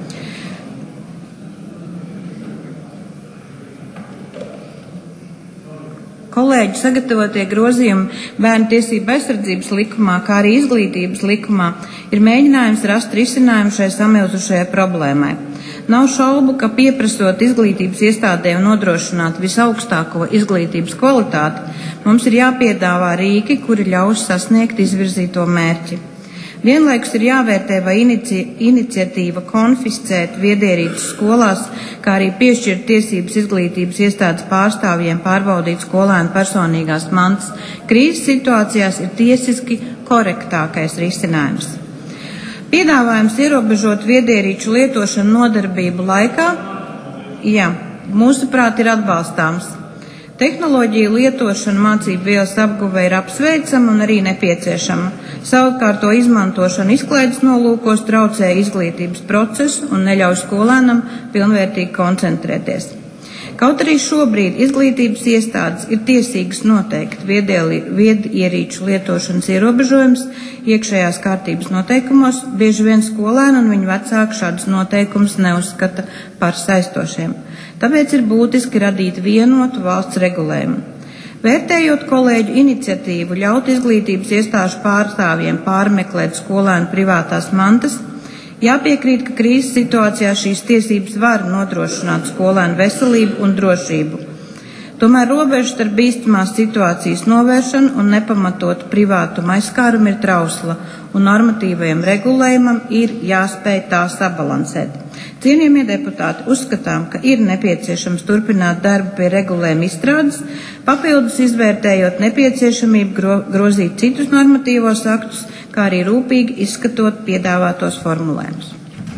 Kolēģi sagatavotie grozījumi bērnu tiesību aizsardzības likumā, kā arī izglītības likumā, ir mēģinājums rast risinājumu šai samilzušajai problēmai. Nav šaubu, ka pieprasot izglītības iestādēm nodrošināt visaugstāko izglītības kvalitāti, mums ir jāpiedāvā rīki, kuri ļaus sasniegt izvirzīto mērķi. Vienlaikus ir jāvērtē, vai iniciatīva konfiscēt viedierīces skolās, kā arī piešķirt tiesības izglītības iestādes pārstāvjiem pārbaudīt skolēnu personīgās mantas krīzes situācijās ir tiesiski korektākais risinājums. Piedāvājums ierobežot viedierīču lietošanu nodarbību laikā, mūsuprāt, ir atbalstāms. Tehnoloģiju lietošana mācību vielas apguve ir apsveicama un arī nepieciešama. Savukārt to izmantošana izklaides nolūkos traucē izglītības procesu un neļauj skolēnam pilnvērtīgi koncentrēties. Kaut arī šobrīd izglītības iestādes ir tiesīgas noteikt viedierīču lietošanas ierobežojums iekšējās kārtības noteikumos, bieži vien skolēni un viņu vecāki šādus noteikumus neuzskata par saistošiem. Tāpēc ir būtiski radīt vienotu valsts regulējumu. Vērtējot kolēģu iniciatīvu ļaut izglītības iestāžu pārstāvjiem pārmeklēt skolēnu privātās mantas, jāpiekrīt, ka krīzes situācijā šīs tiesības var nodrošināt skolēnu veselību un drošību. Tomēr robeža starp bīstamās situācijas novēršanu un nepamatotu privātuma aizskārumu ir trausla, un normatīvajam regulējumam ir jāspēj tā sabalansēt. Cienījamie deputāti, uzskatām, ka ir nepieciešams turpināt darbu pie regulējuma izstrādes, papildus izvērtējot nepieciešamību grozīt citus normatīvos aktus, kā arī rūpīgi izskatot piedāvātos formulējumus.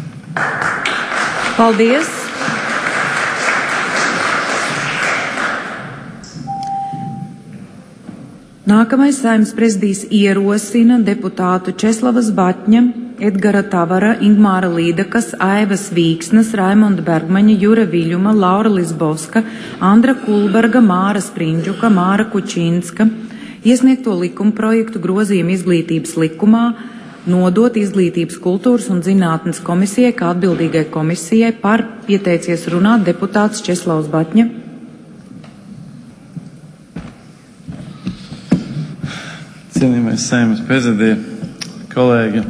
Paldies! Nākamais Saeimas prezidijs ierosina deputātu Česlava Zbatņa, Edgara Tavara, Ingmāra Līdakas, Aivas Vīksnes, Raimonda Bergmaņa, Jura Viļuma, Laura Lisbovska, Andra Kulberga, Māra Sprindžuka, Māra Kučinska iesniegto likumprojektu grozījumu izglītības likumā nodot Izglītības, kultūras un zinātnes komisijai kā atbildīgai komisijai. Par pieteicies runāt deputāts Česlavs Zbatņa. Cienījamais Saeimas prezidija, kolēģi,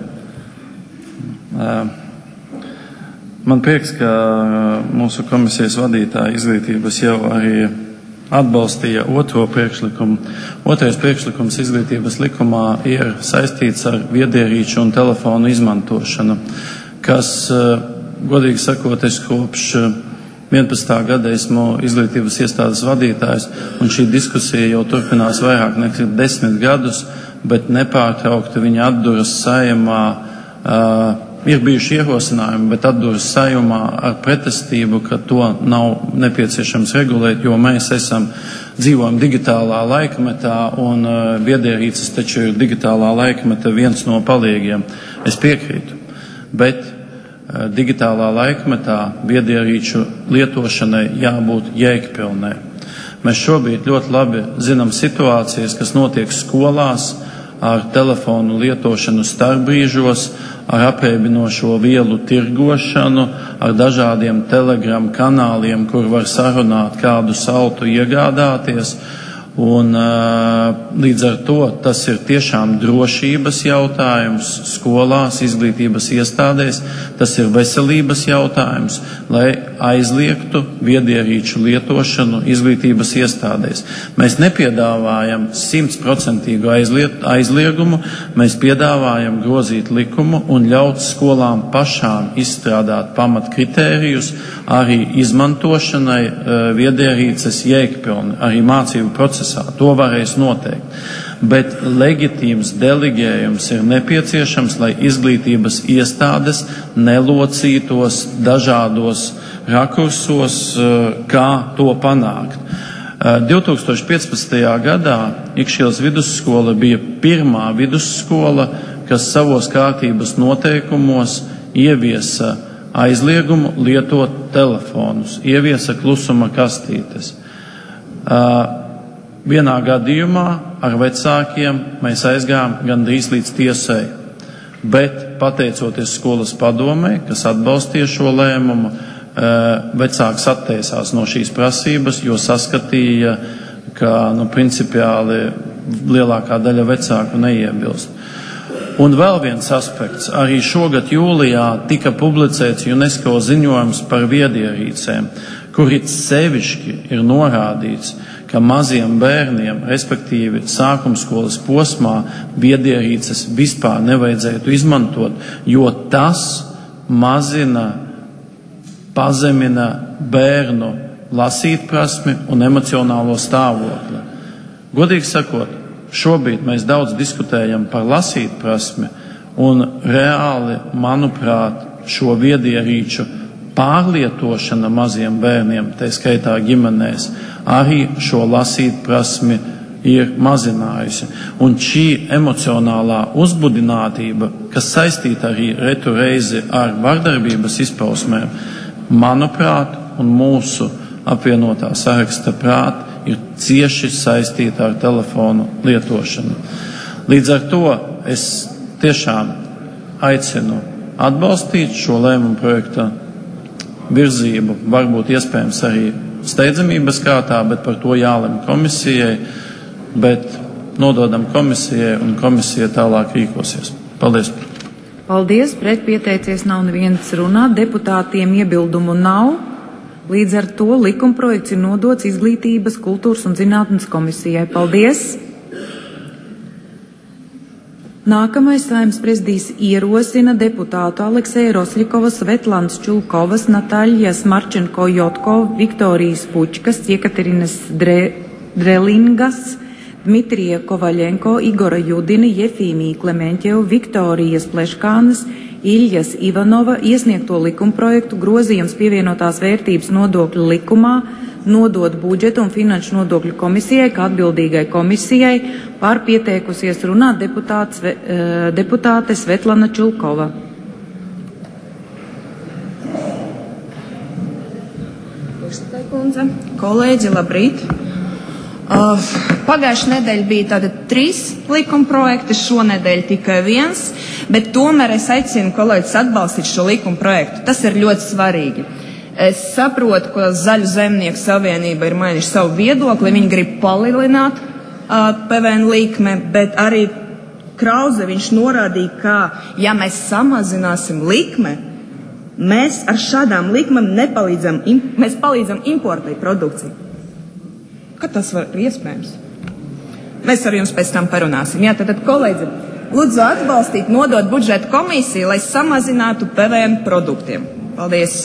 man prieks, ka mūsu komisijas vadītāja izglītības jau arī atbalstīja otro priekšlikumu. Otrais priekšlikums izglītības likumā ir saistīts ar viedierīču un telefonu izmantošanu, kas, godīgi sakot, es kopš 11. gada esmu izglītības iestādes vadītājs, un šī diskusija jau turpinās vairāk nekā 10 gadus, bet nepārtraukti viņa atduras Saeimā. Ir bijuši ierosinājumi, bet atduras Saeimā ar pretestību, ka to nav nepieciešams regulēt, jo mēs dzīvojam digitālā laikmetā, un viedierīces taču ir digitālā laikmeta viens no palīgiem. Es piekrītu, bet digitālā laikmetā viedierīču lietošanai jābūt jēgpilnai. Mēs šobrīd ļoti labi zinām situācijas, kas notiek skolās ar telefonu lietošanu starpbrīžos, ar apreibinošo vielu tirgošanu, ar dažādiem telegram kanāliem, kur var sarunāt, kādu saltu iegādāties. Un līdz ar to tas ir tiešām drošības jautājums skolās, izglītības iestādēs, tas ir veselības jautājums, lai aizliegtu viedierīču lietošanu izglītības iestādēs. Mēs nepiedāvājam 100% aizliegumu, mēs piedāvājam grozīt likumu un ļaut skolām pašām izstrādāt pamatkritērijus arī izmantošanai viedierīces jēgpilni, arī mācību procesā. To varēs noteikt. Bet leģitīms deleģējums ir nepieciešams, lai izglītības iestādes nelocītos dažādos rakursos, kā to panākt. 2015. gadā Ikšķilas vidusskola bija pirmā vidusskola, kas savos kārtības noteikumos ieviesa aizliegumu lietot telefonus, ieviesa klusuma kastītes. Vienā gadījumā ar vecākiem mēs aizgājām gandrīz līdz tiesai, bet pateicoties skolas padomei, kas atbalstīja šo lēmumu, vecāks atteicās no šīs prasības, jo saskatīja, ka principiāli lielākā daļa vecāku neiebilst. Un vēl viens aspekts. Arī šogad jūlijā tika publicēts UNESCO ziņojums par viedierīcēm, kur it sevišķi ir norādīts, ka maziem bērniem, respektīvi sākumskolas posmā, viedierīces vispār nevajadzētu izmantot, jo tas pazemina bērnu lasītprasmi un emocionālo stāvokli. Godīgi sakot, šobrīd mēs daudz diskutējam par lasītprasmi, un reāli, manuprāt, šo viedierīču pārlietošana maziem bērniem, tā skaitā ģimenēs, arī šo lasītprasmi ir mazinājusi. Un šī emocionālā uzbudinātība, kas saistīta arī retu reizi ar vardarbības izpausmēm, manuprāt, un mūsu apvienotā saraksta prāt ir cieši saistīta ar telefonu lietošanu. Līdz ar to es tiešām aicinu atbalstīt šo lēmumu projekta virzību, varbūt iespējams arī steidzamības kārtā, bet par to jālem komisijai, bet nododam komisijai un komisija tālāk rīkosies. Paldies! Paldies! Pret pieteicies nav neviens runāt, deputātiem iebildumu nav. Līdz ar to likumprojekts ir nodots Izglītības, kultūras un zinātnes komisijai. Paldies! Nākamais Saeimas prezidijs ierosina deputātu Alekseja Rosļikovas, Svetlanas Čulkovas, Nataļas Marčenko-Jotko, Viktorijas Pučkas, Jekaterinas Drelingas, Dmitrija Kovaļenko, Igora Judina, Jefīmija Klementjeva, Viktorijas Pleškānas, Iļjas Ivanova iesniegto likumprojektu grozījums pievienotās vērtības nodokļu likumā nodot budžeta un finanšu nodokļu komisijai kā atbildīgai komisijai, par pieteikusies runāt deputāte Svetlana Čulkova. Kolēģi, labrīt! Pagājušajā nedēļā bija tātad 3 likumprojekti, šonedēļ tikai 1, bet tomēr es aicinu kolēģus atbalstīt šo likumprojektu. Tas ir ļoti svarīgi. Es saprotu, ka Zaļu zemnieku savienība ir mainījuši savu viedokli, viņi grib palielināt PVN likme, bet arī Krauze viņš norādīja, ka ja mēs samazināsim likme, mēs ar šādām likmēm nepalīdzam, mēs palīdzam importēt produkciju. Kā tas var iespējams? Mēs ar jums pēc tam parunāsim. Jā, tad kolēģi, lūdzu atbalstīt nodot budžeta komisiju, lai samazinātu PVN produktiem. Paldies!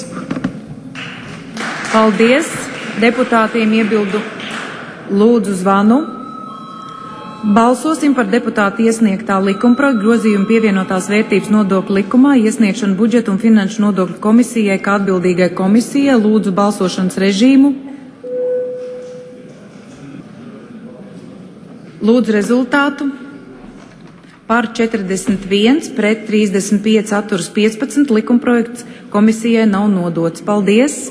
Paldies! Deputātiem iebildu lūdzu zvanu. Balsosim par deputātu iesniegtā likumprojekta grozījumu pievienotās vērtības nodokļu likumā iesniegšanu budžeta un finanšu nodokļu komisijai kā atbildīgai komisijai. Lūdzu balsošanas režīmu. Lūdzu rezultātu. Par 41, pret 35, atturas 15, likumprojekts komisijai nav nodots. Paldies!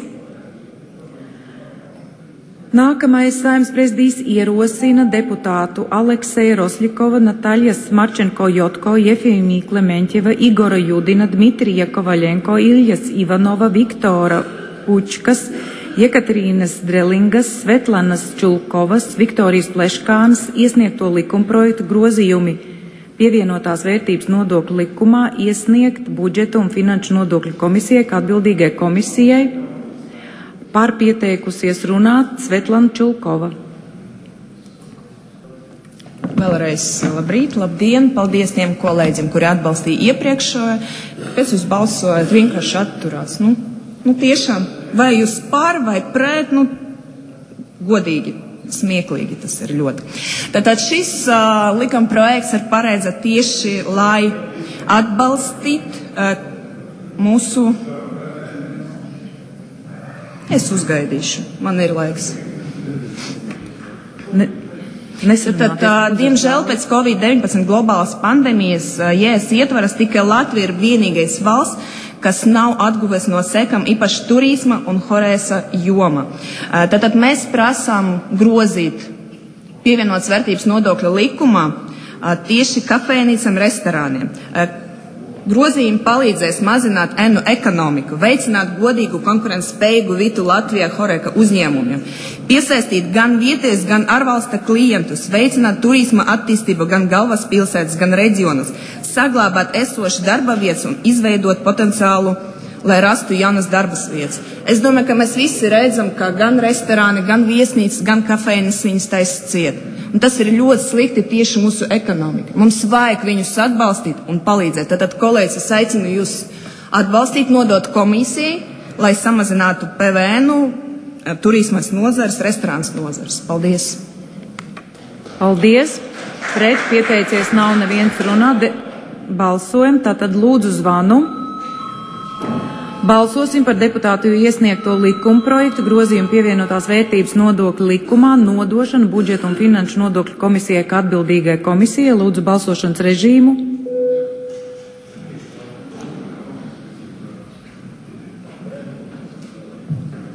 Nākamais Saeimas prezidijs ierosina deputātu Alekseja Rosļikova, Nataļas Marčenko-Jotko, Jefīmija Klementjeva, Igora Judina, Dmitrija Kovaļenko, Iļjas Ivanova, Viktora Pučkas, Jekaterinas Drelingas, Svetlanas Čulkovas, Viktorijas Pleškānas iesniegto likumprojektu grozījumi pievienotās vērtības nodokļu likumā iesniegt budžeta un finanšu nodokļu komisijai kā atbildīgai komisijai. Par pieteikusies runāt Svetlana Čulkova. Vēlreiz labrīt, labdien, paldies tiem kolēģiem, kuri atbalstīja iepriekšējo. Pēc jūs balsojat, vienkārši atturās. Tiešām, vai jūs par vai pret, godīgi, smieklīgi tas ir ļoti. Tātad šis likumprojekts ir paredzēts tieši, lai atbalstītu mūsu. Es uzgaidīšu, man ir laiks. Diemžēl pēc Covid-19 globālas pandēmijas ES ietvaras tikai Latvija ir vienīgais valsts, kas nav atguves no sekām, īpaši turisma un horēsa joma. Tātad mēs prasām grozīt pievienotas vērtības nodokļa likumā tieši kafejnīcām, restorāniem. Grozījumi palīdzēs mazināt ēnu ekonomiku, veicināt godīgu konkurences spējīgu vidu Latvijā horeka uzņēmumiem, piesaistīt gan vietējos, gan ārvalstu klientus, veicināt turisma attīstību gan galvaspilsētas, gan reģionos, saglabāt esošas darba vietas un izveidot potenciālu, lai rastu jaunas darbas vietas. Es domāju, ka mēs visi redzam, ka gan restorāni, gan viesnīcas, gan kafejnīcas viņas taisa ciet. Un tas ir ļoti slikti tieši mūsu ekonomika. Mums vajag viņus atbalstīt un palīdzēt. Tātad, kolēģis, es aicinu jūs atbalstīt, nodot komisijai, lai samazinātu PVN-u, turismas nozares, restorāns nozares. Paldies! Paldies! Pret pieteicies nav neviens runāt. Balsojam, tātad lūdzu zvanu. Balsosim par deputātu iesniegto likumprojektu grozījumu pievienotās vērtības nodokļu likumā nodošanu budžeta un finanšu nodokļu komisijai kā atbildīgai komisijai. Lūdzu balsošanas režīmu.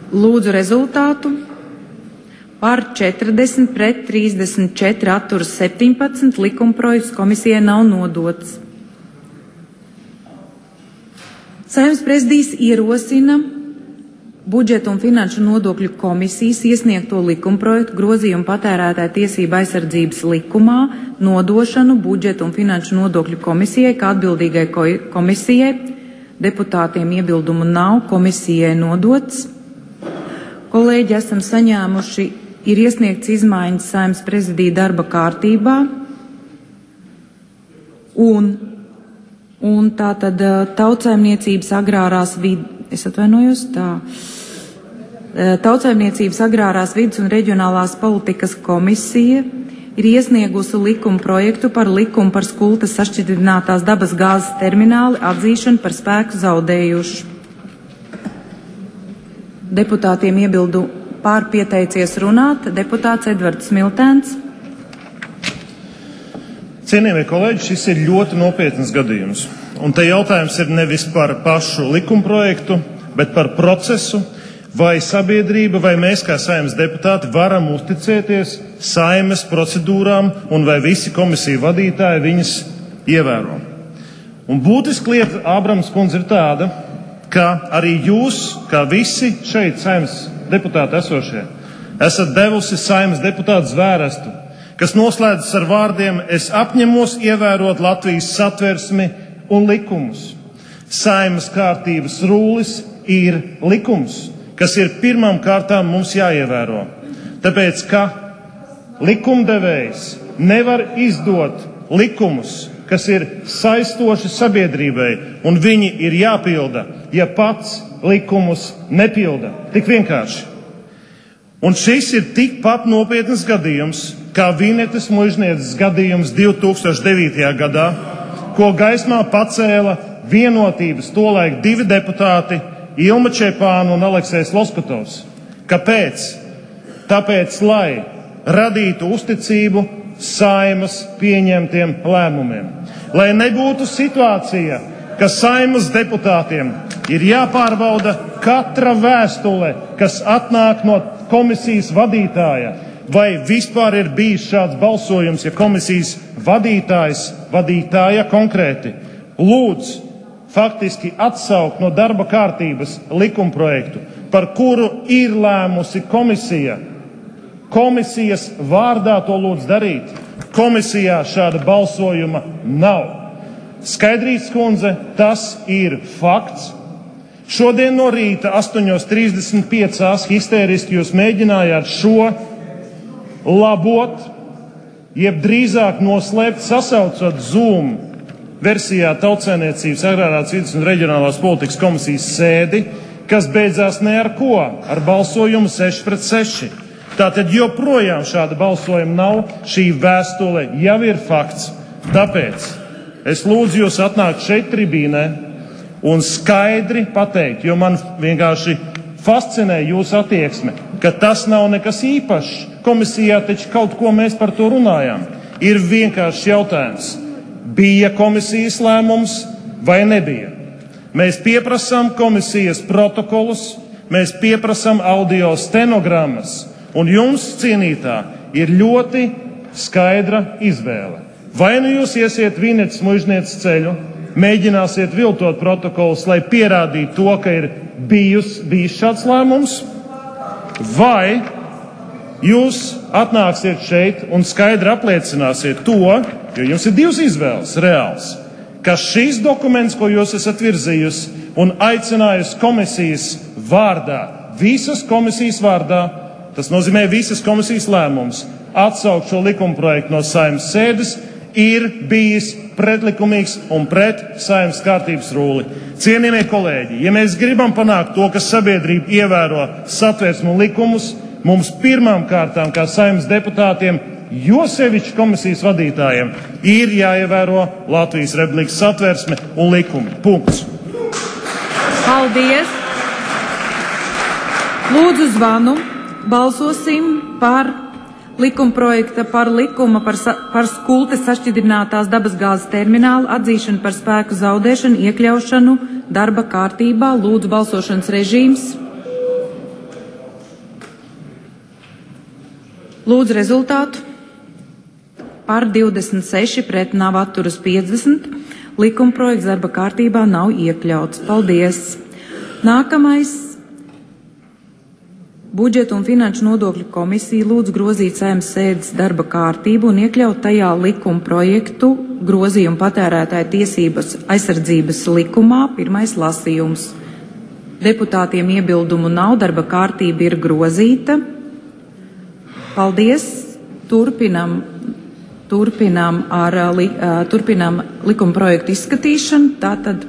Lūdzu rezultātu. Par 40 pret 34 atturas 17. Likumprojekts komisijai nav nodots. Saeimas prezidijs ierosina budžeta un finanšu nodokļu komisijas iesniegto likumprojektu grozījumu patērētāju tiesību aizsardzības likumā nodošanu budžeta un finanšu nodokļu komisijai kā atbildīgai komisijai. Deputātiem iebildumu nav, komisijai nodots. Kolēģi, esam saņēmuši, ir iesniegts izmaiņas Saeimas prezidija darba kārtībā. Un tātad Tautsaimniecības agrārās Tautsaimniecības agrārās vides un reģionālās politikas komisija ir iesniegusi likuma projektu par likumu par skultes sašķidrinātās dabas gāzes termināli atzīšanu par spēku zaudējušu. Deputātiem iebildu pār pieteicies runāt deputāts Edvards Smiltēns. Cienījamie kolēģi, šis ir ļoti nopietns gadījums. Un te jautājums ir nevis par pašu likumprojektu, bet par procesu, vai sabiedrība, vai mēs kā Saeimas deputāti varam uzticēties Saeimas procedūrām un vai visi komisiju vadītāji viņas ievēro. Un būtiski lieta, Ābrams kundze, ir tāda, ka arī jūs, kā visi šeit Saeimas deputāti esošie, esat devusi Saeimas deputātu zvērestu, kas noslēdzas ar vārdiem: es apņemos ievērot Latvijas satversmi un likumus. Saeimas kārtības rūlis ir likums, kas ir pirmām kārtām mums jāievēro. Tāpēc, ka likumdevējs nevar izdot likumus, kas ir saistoši sabiedrībai, un viņi ir jāpilda, ja pats likumus nepilda. Tik vienkārši. Un šis ir tikpat nopietnas gadījums, kā Vinetes muižnieces gadījums 2009. gadā, ko gaismā pacēla Vienotības tolaik 2 deputāti, Ilma Čepāna un Aleksejs Loskotovs. Kāpēc? Tāpēc, lai radītu uzticību Saeimas pieņemtiem lēmumiem. Lai nebūtu situācija, ka Saeimas deputātiem ir jāpārbauda katra vēstule, kas atnāk no komisijas vadītāja, vai vispār ir bijis šāds balsojums, ja komisijas vadītāja konkrēti lūdz faktiski atsaukt no darba kārtības likumprojektu, par kuru ir lēmusi komisija. Komisijas vārdā to lūdz darīt. Komisijā šāda balsojuma nav. Skaidrīts kundze, tas ir fakts. Šodien no rīta 8:35 histēriski jūs mēģinājāt šo labot, jeb drīzāk noslēpt, sasaucot Zoom versijā Tautsaimniecības agrārās vides un reģionālās politikas komisijas sēdi, kas beidzās ne ar ko, ar balsojumu 6-6. Tātad joprojām šāda balsojuma nav, šī vēstule jau ir fakts. Tāpēc es lūdzu jūs atnākt šeit tribīnē un skaidri pateikt, jo man vienkārši fascinē jūsu attieksme, ka tas nav nekas īpašs. Komisijā taču kaut ko mēs par to runājām. Ir vienkāršs jautājums. Bija komisijas lēmums vai nebija? Mēs pieprasām komisijas protokolus, mēs pieprasām audio stenogrammas, un jums, cienītā, ir ļoti skaidra izvēle. Vai nu jūs iesiet Vinetes muižnieces ceļu, mēģināsiet viltot protokolus, lai pierādītu to, ka ir bijis šāds lēmums, vai jūs atnāksiet šeit un skaidri apliecināsiet to, jo jums ir 2 izvēles reāls, ka šīs dokuments, ko jūs esat virzījusi un aicinājusi komisijas vārdā, visas komisijas vārdā, tas nozīmē visas komisijas lēmums, atsaukt šo likumprojektu no Saeimas sēdes, ir bijis pretlikumīgs un pret Saeimas kārtības rūli. Cienījamie kolēģi, ja mēs gribam panākt to, ka sabiedrība ievēro satversmi un likumus, mums pirmām kārtām, kā Saeimas deputātiem, jo sevišķi komisijas vadītājiem, ir jāievēro Latvijas Republikas satversme un likumi. Punkts. Paldies! Lūdzu zvanu. Balsosim par likumprojekta par likuma par skultes sašķidrinātās dabasgāzes terminālu atzīšanu par spēku zaudēšanu, iekļaušanu darba kārtībā. Lūdzu balsošanas režīms. Lūdzu rezultātu. Par 26, pret nav atturas 50. Likumprojekts darba kārtībā nav iekļauts. Paldies! Nākamais. Budžeta un finanšu nodokļu komisija lūdz grozīt Saeimas sēdes darba kārtību un iekļaut tajā likuma projektu grozījumu patērētāju tiesības aizsardzības likumā, pirmais lasījums. Deputātiem iebildumu nav, darba kārtība ir grozīta. Paldies! Turpinam likuma projektu izskatīšanu. Tātad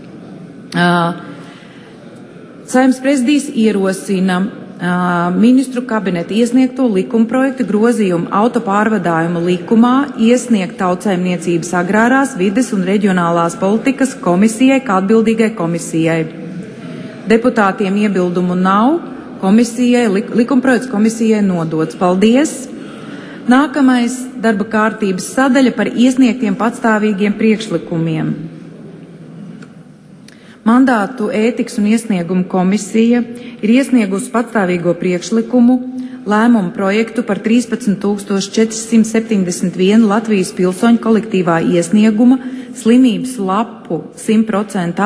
Saeimas prezidijs ierosina ministru kabineta iesniegto likumprojektu grozījumu autopārvadājumu likumā iesniegt Tautsaimniecības agrārās, vides un reģionālās politikas komisijai kā atbildīgai komisijai. Deputātiem iebildumu nav, likumprojekts komisijai nodots. Paldies! Nākamais darba kārtības sadaļa par iesniegtiem patstāvīgiem priekšlikumiem. Mandātu ētikas un iesniegumu komisija ir iesniegusi patstāvīgo priekšlikumu lēmumu projektu par 13,471 Latvijas pilsoņu kolektīvā iesnieguma slimības lapu 100%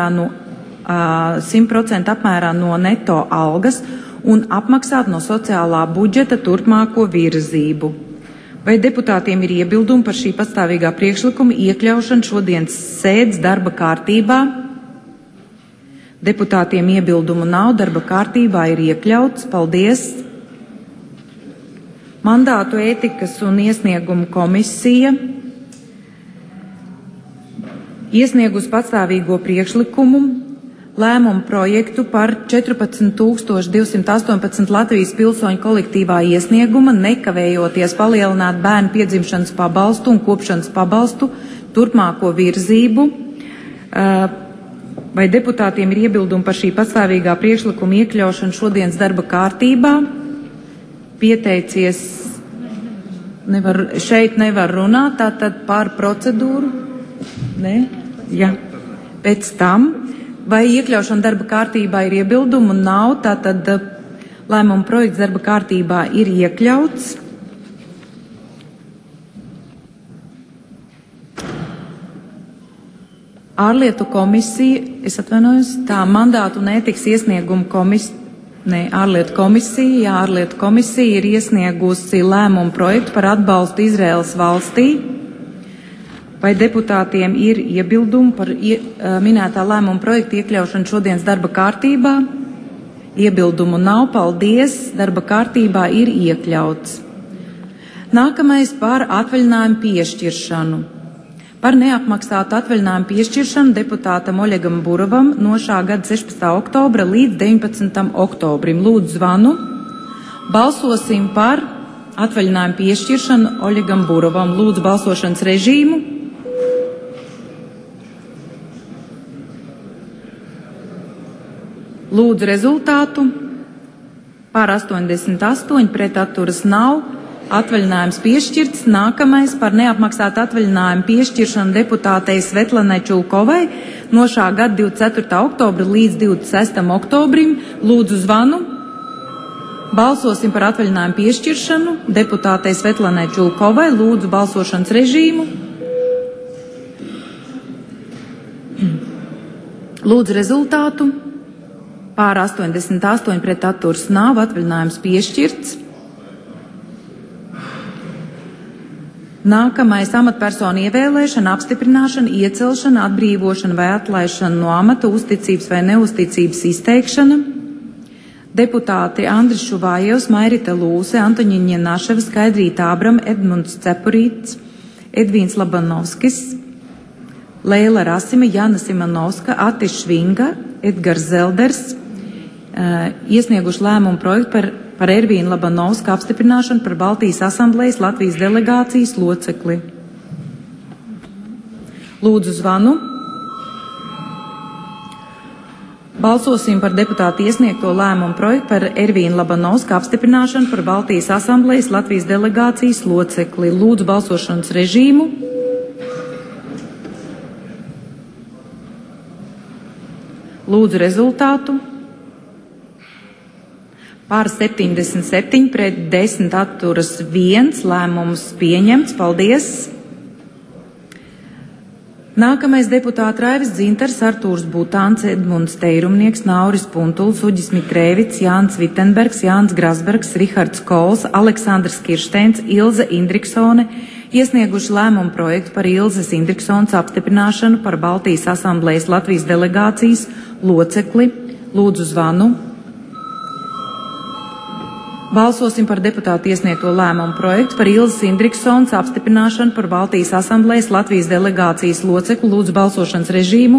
apmērā no neto algas un apmaksāt no sociālā budžeta turpmāko virzību. Vai deputātiem ir iebildumi par šī patstāvīgā priekšlikuma iekļaušanu šodienas sēdes darba kārtībā? Deputātiem iebildumu nav, darba kārtībā ir iekļauts. Paldies! Mandātu ētikas un iesniegumu komisija iesniegus patstāvīgo priekšlikumu lēmumu projektu par 14,218 Latvijas pilsoņu kolektīvā iesnieguma nekavējoties palielināt bērnu piedzimšanas pabalstu un kopšanas pabalstu turpmāko virzību. Vai deputātiem ir iebildumi par šī patstāvīgā priekšlikuma iekļaušanu šodienas darba kārtībā? Pieteicies šeit nevar runāt, tātad par procedūru? Nē? Jā. Pēc tam, vai iekļaušana darba kārtībā ir iebildumu? Nav, tātad lēmuma projekts darba kārtībā ir iekļauts. Ārlietu komisija, mandātu un ētikas iesniegumu ārlietu komisija ir iesniegusi lēmumu projektu par atbalstu Izraēlas valstī. Vai deputātiem ir iebildumi par minētā lēmuma projekta iekļaušanu šodienas darba kārtībā? Iebildumu nav, paldies, darba kārtībā ir iekļauts. Nākamais par atvaļinājumu piešķiršanu. Par neapmaksātu atvaļinājumu piešķiršanu deputātam Oļegam Burovam no šā gada 16. oktobra līdz 19. oktobrim. Lūdzu zvanu. Balsosim par atvaļinājumu piešķiršanu Oļegam Burovam. Lūdzu balsošanas režīmu. Lūdzu rezultātu. Par 88, pret atturas nav. Atvaļinājums piešķirts. Nākamais par neapmaksātu atvaļinājumu piešķiršanu deputātei Svetlanai Čulkovai no šā gada 24. oktobra līdz 26. oktobrim. Lūdzu zvanu. Balsosim par atvaļinājumu piešķiršanu deputātei Svetlanai Čulkovai. Lūdzu balsošanas režīmu. Lūdzu rezultātu. Pār 88, pret atturas nav. Atvaļinājums piešķirts. Nākamais amatpersonu ievēlēšana, apstiprināšana, iecelšana, atbrīvošana vai atlaišana no amata, uzticības vai neuzticības izteikšana. Deputāti Andris Šuvājevs, Mairita Lūse, Antoņiņa Naševa, Skaidrīta Ābrama, Edmunds Cepurīts, Edvīns Labanovskis, Leila Rasima, Jana Simanovska, Atis Švinga, Edgars Zelders iesnieguši lēmumu projektu par Ervīnu Labanovska apstiprināšanu par Baltijas asamblejas Latvijas delegācijas locekli. Lūdzu zvanu. Balsosim par deputātu iesniegto lēmumu projektu par Ervīnu Labanovska apstiprināšanu par Baltijas asamblejas Latvijas delegācijas locekli. Lūdzu balsošanas režīmu. Lūdzu rezultātu. Pār 77 pret 10 atturas 1. Lēmums pieņemts. Paldies! Nākamais deputāti Raivis Dzintars, Artūrs Butāns, Edmunds Teirumnieks, Nauris Puntuls, Uģis Mikrēvits, Jānis Vitenbergs, Jānis Grasbergs, Rihards Kols, Aleksandrs Kiršteins, Ilze Indriksone iesnieguši lēmumu projektu par Ilzes Indriksonas apstiprināšanu par Baltijas asamblejas Latvijas delegācijas locekli. Lūdzu zvanu. Balsosim par deputātu iesniegto lēmumu projektu par Ilzes Indriksonas apstiprināšanu par Baltijas asamblejas Latvijas delegācijas locekli. Lūdzu balsošanas režīmu.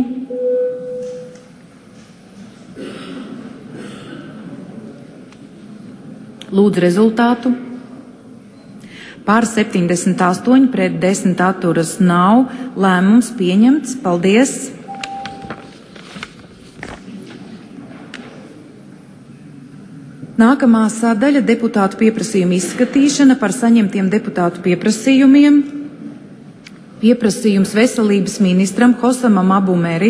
Lūdzu rezultātu. Pār 78 pret 10 atturas nav. Lēmums pieņemts. Paldies! Nākamā sadaļa - deputātu pieprasījumu izskatīšana par saņemtiem deputātu pieprasījumiem. Pieprasījums veselības ministram Hosamam Abumeri.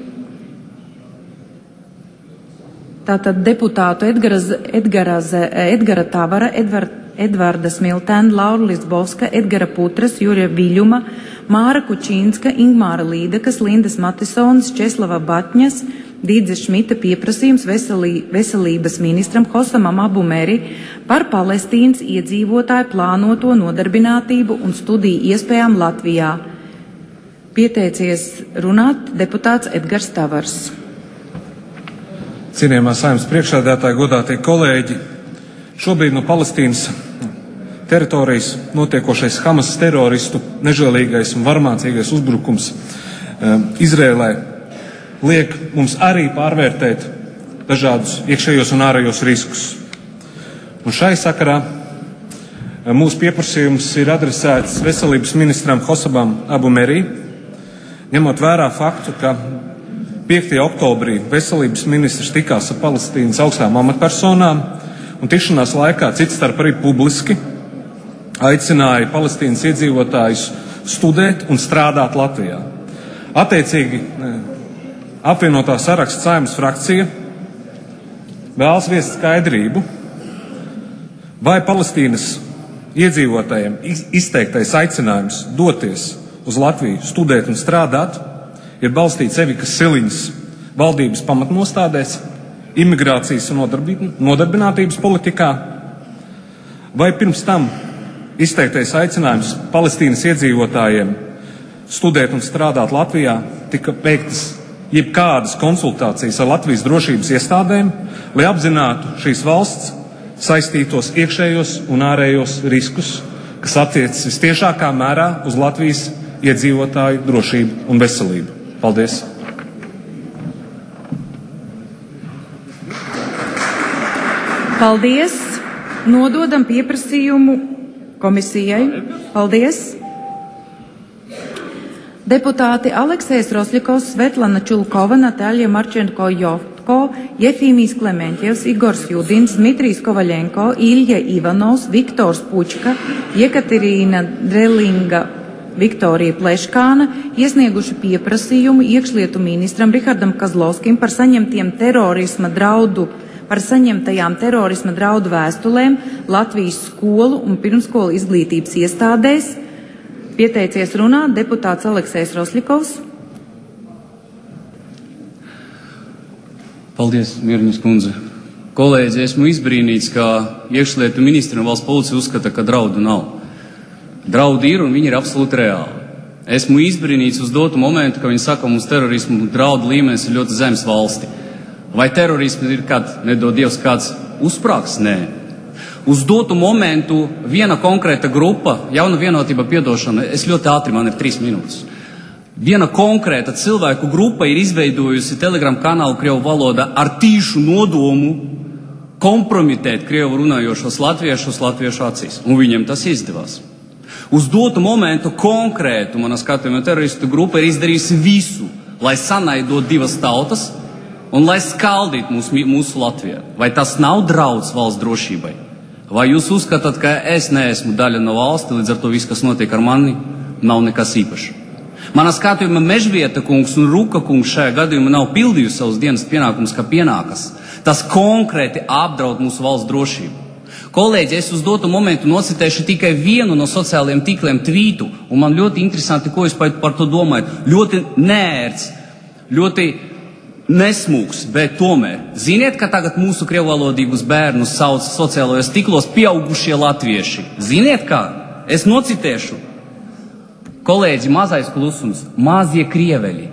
Tātad deputātu Edgara Tavara, Edvarda Smiltēna, Laura Lisbovska, Edgara Putras, Jurija Viļuma, Māra Kučīnska, Ingmāra Līdekas, Lindas Matisonas, Česlava Batņas, Dīdze Šmita pieprasījums veselības ministram Hosamam Abumeri par Palestīnas iedzīvotāju plānoto nodarbinātību un studiju iespējām Latvijā. Pieteicies runāt deputāts Edgars Tavars. Cienījamā Saeimas priekšsēdētāji, godātie kolēģi, šobrīd no Palestīnas teritorijas notiekošais Hamas teroristu nežēlīgais un varmācīgais uzbrukums Izrēlē liek mums arī pārvērtēt dažādus iekšējos un ārējos riskus. Un šai sakarā mūsu pieprasījums ir adresēts veselības ministram Hosamam Abumeri, ņemot vērā faktu, ka 5. oktobrī veselības ministrs tikās ar Palestīnas augstām amatpersonām un tikšanās laikā cits starp arī publiski aicināja Palestīnas iedzīvotājus studēt un strādāt Latvijā. Attiecīgi, apvienotā saraksta Saeimas frakcija vēlas viest skaidrību, vai Palestīnas iedzīvotājiem izteiktais aicinājums doties uz Latviju, studēt un strādāt, ir balstīts Evikas Siliņas valdības pamatnostādēs, imigrācijas un nodarbinātības politikā, vai pirms tam izteiktais aicinājums Palestīnas iedzīvotājiem studēt un strādāt Latvijā tika veiktas jebkādas konsultācijas ar Latvijas drošības iestādēm, lai apzinātu šīs valsts saistītos iekšējos un ārējos riskus, kas attiecas vistiešākā mērā uz Latvijas iedzīvotāju drošību un veselību. Paldies! Paldies! Nododam pieprasījumu komisijai. Paldies! Deputāti Aleksejs Rosļikovs, Svetlana Čulkova, Natāļa Marčenko-Jovtko, Jefīmijs Klementjevs, Igors Judins, Dmitrijs Kovaļenko, Ilja Ivanovs, Viktors Pučka, Jekaterīna Drelinga, Viktorija Pleškāna iesnieguši pieprasījumu iekšlietu ministram Rihardam Kazlovskim par saņemtajām terorisma draudu vēstulēm Latvijas skolu un pirmskolu izglītības iestādēs. Pieteicies runāt deputāts Aleksejs Rosļikovs. Paldies, Mierņas kundze. Kolēģi, esmu izbrīnīts, ka iekšlietu ministri un valsts policija uzskata, ka draudu nav. Draudi ir un viņi ir absolūti reāli. Esmu izbrīnīts uz dotu momentu, ka viņi saka, mums terorismu draudu līmenis ir ļoti zems valsti. Vai terorismu ir nedod Dievs, kāds uzsprāgs? Nē. Uz dotu momentu viena konkrēta grupa, Jauna vienotība, piedošana, es ļoti ātri, man ir 3 minūtes. Viena konkrēta cilvēku grupa ir izveidojusi Telegram kanālu Krievu valodā ar tīšu nodomu kompromitēt Krievu runājošos latviešus latviešu acīs. Un viņiem tas izdevās. Uz dotu momentu konkrētu, manā skatījumā, teroristu grupa ir izdarījusi visu, lai sanaidot divas tautas un lai skaldītu mūsu Latvijā. Vai tas nav drauds valsts drošībai? Vai jūs uzskatāt, ka es neesmu daļa no valsti, līdz ar to viss, kas notiek ar mani, nav nekas īpašs? Manā skatījumā Mežvieta kungs un Ruka kungs šajā gadījumā nav pildījusi savus dienas pienākumus, kā pienākas. Tas konkrēti apdraud mūsu valsts drošību. Kolēģi, es uz dotu momentu nocitēšu tikai vienu no sociālajiem tīkliem tvītu, un man ļoti interesanti, ko jūs par to domājat. Ļoti nērts, ļoti nesmūgs, bet tomēr. Ziniet, ka tagad mūsu krievvalodīgus bērnus sauc sociālajos tīklos pieaugušie latvieši? Ziniet kā? Es nocitēšu. Kolēģi, mazais klusums, mazie krieveļi.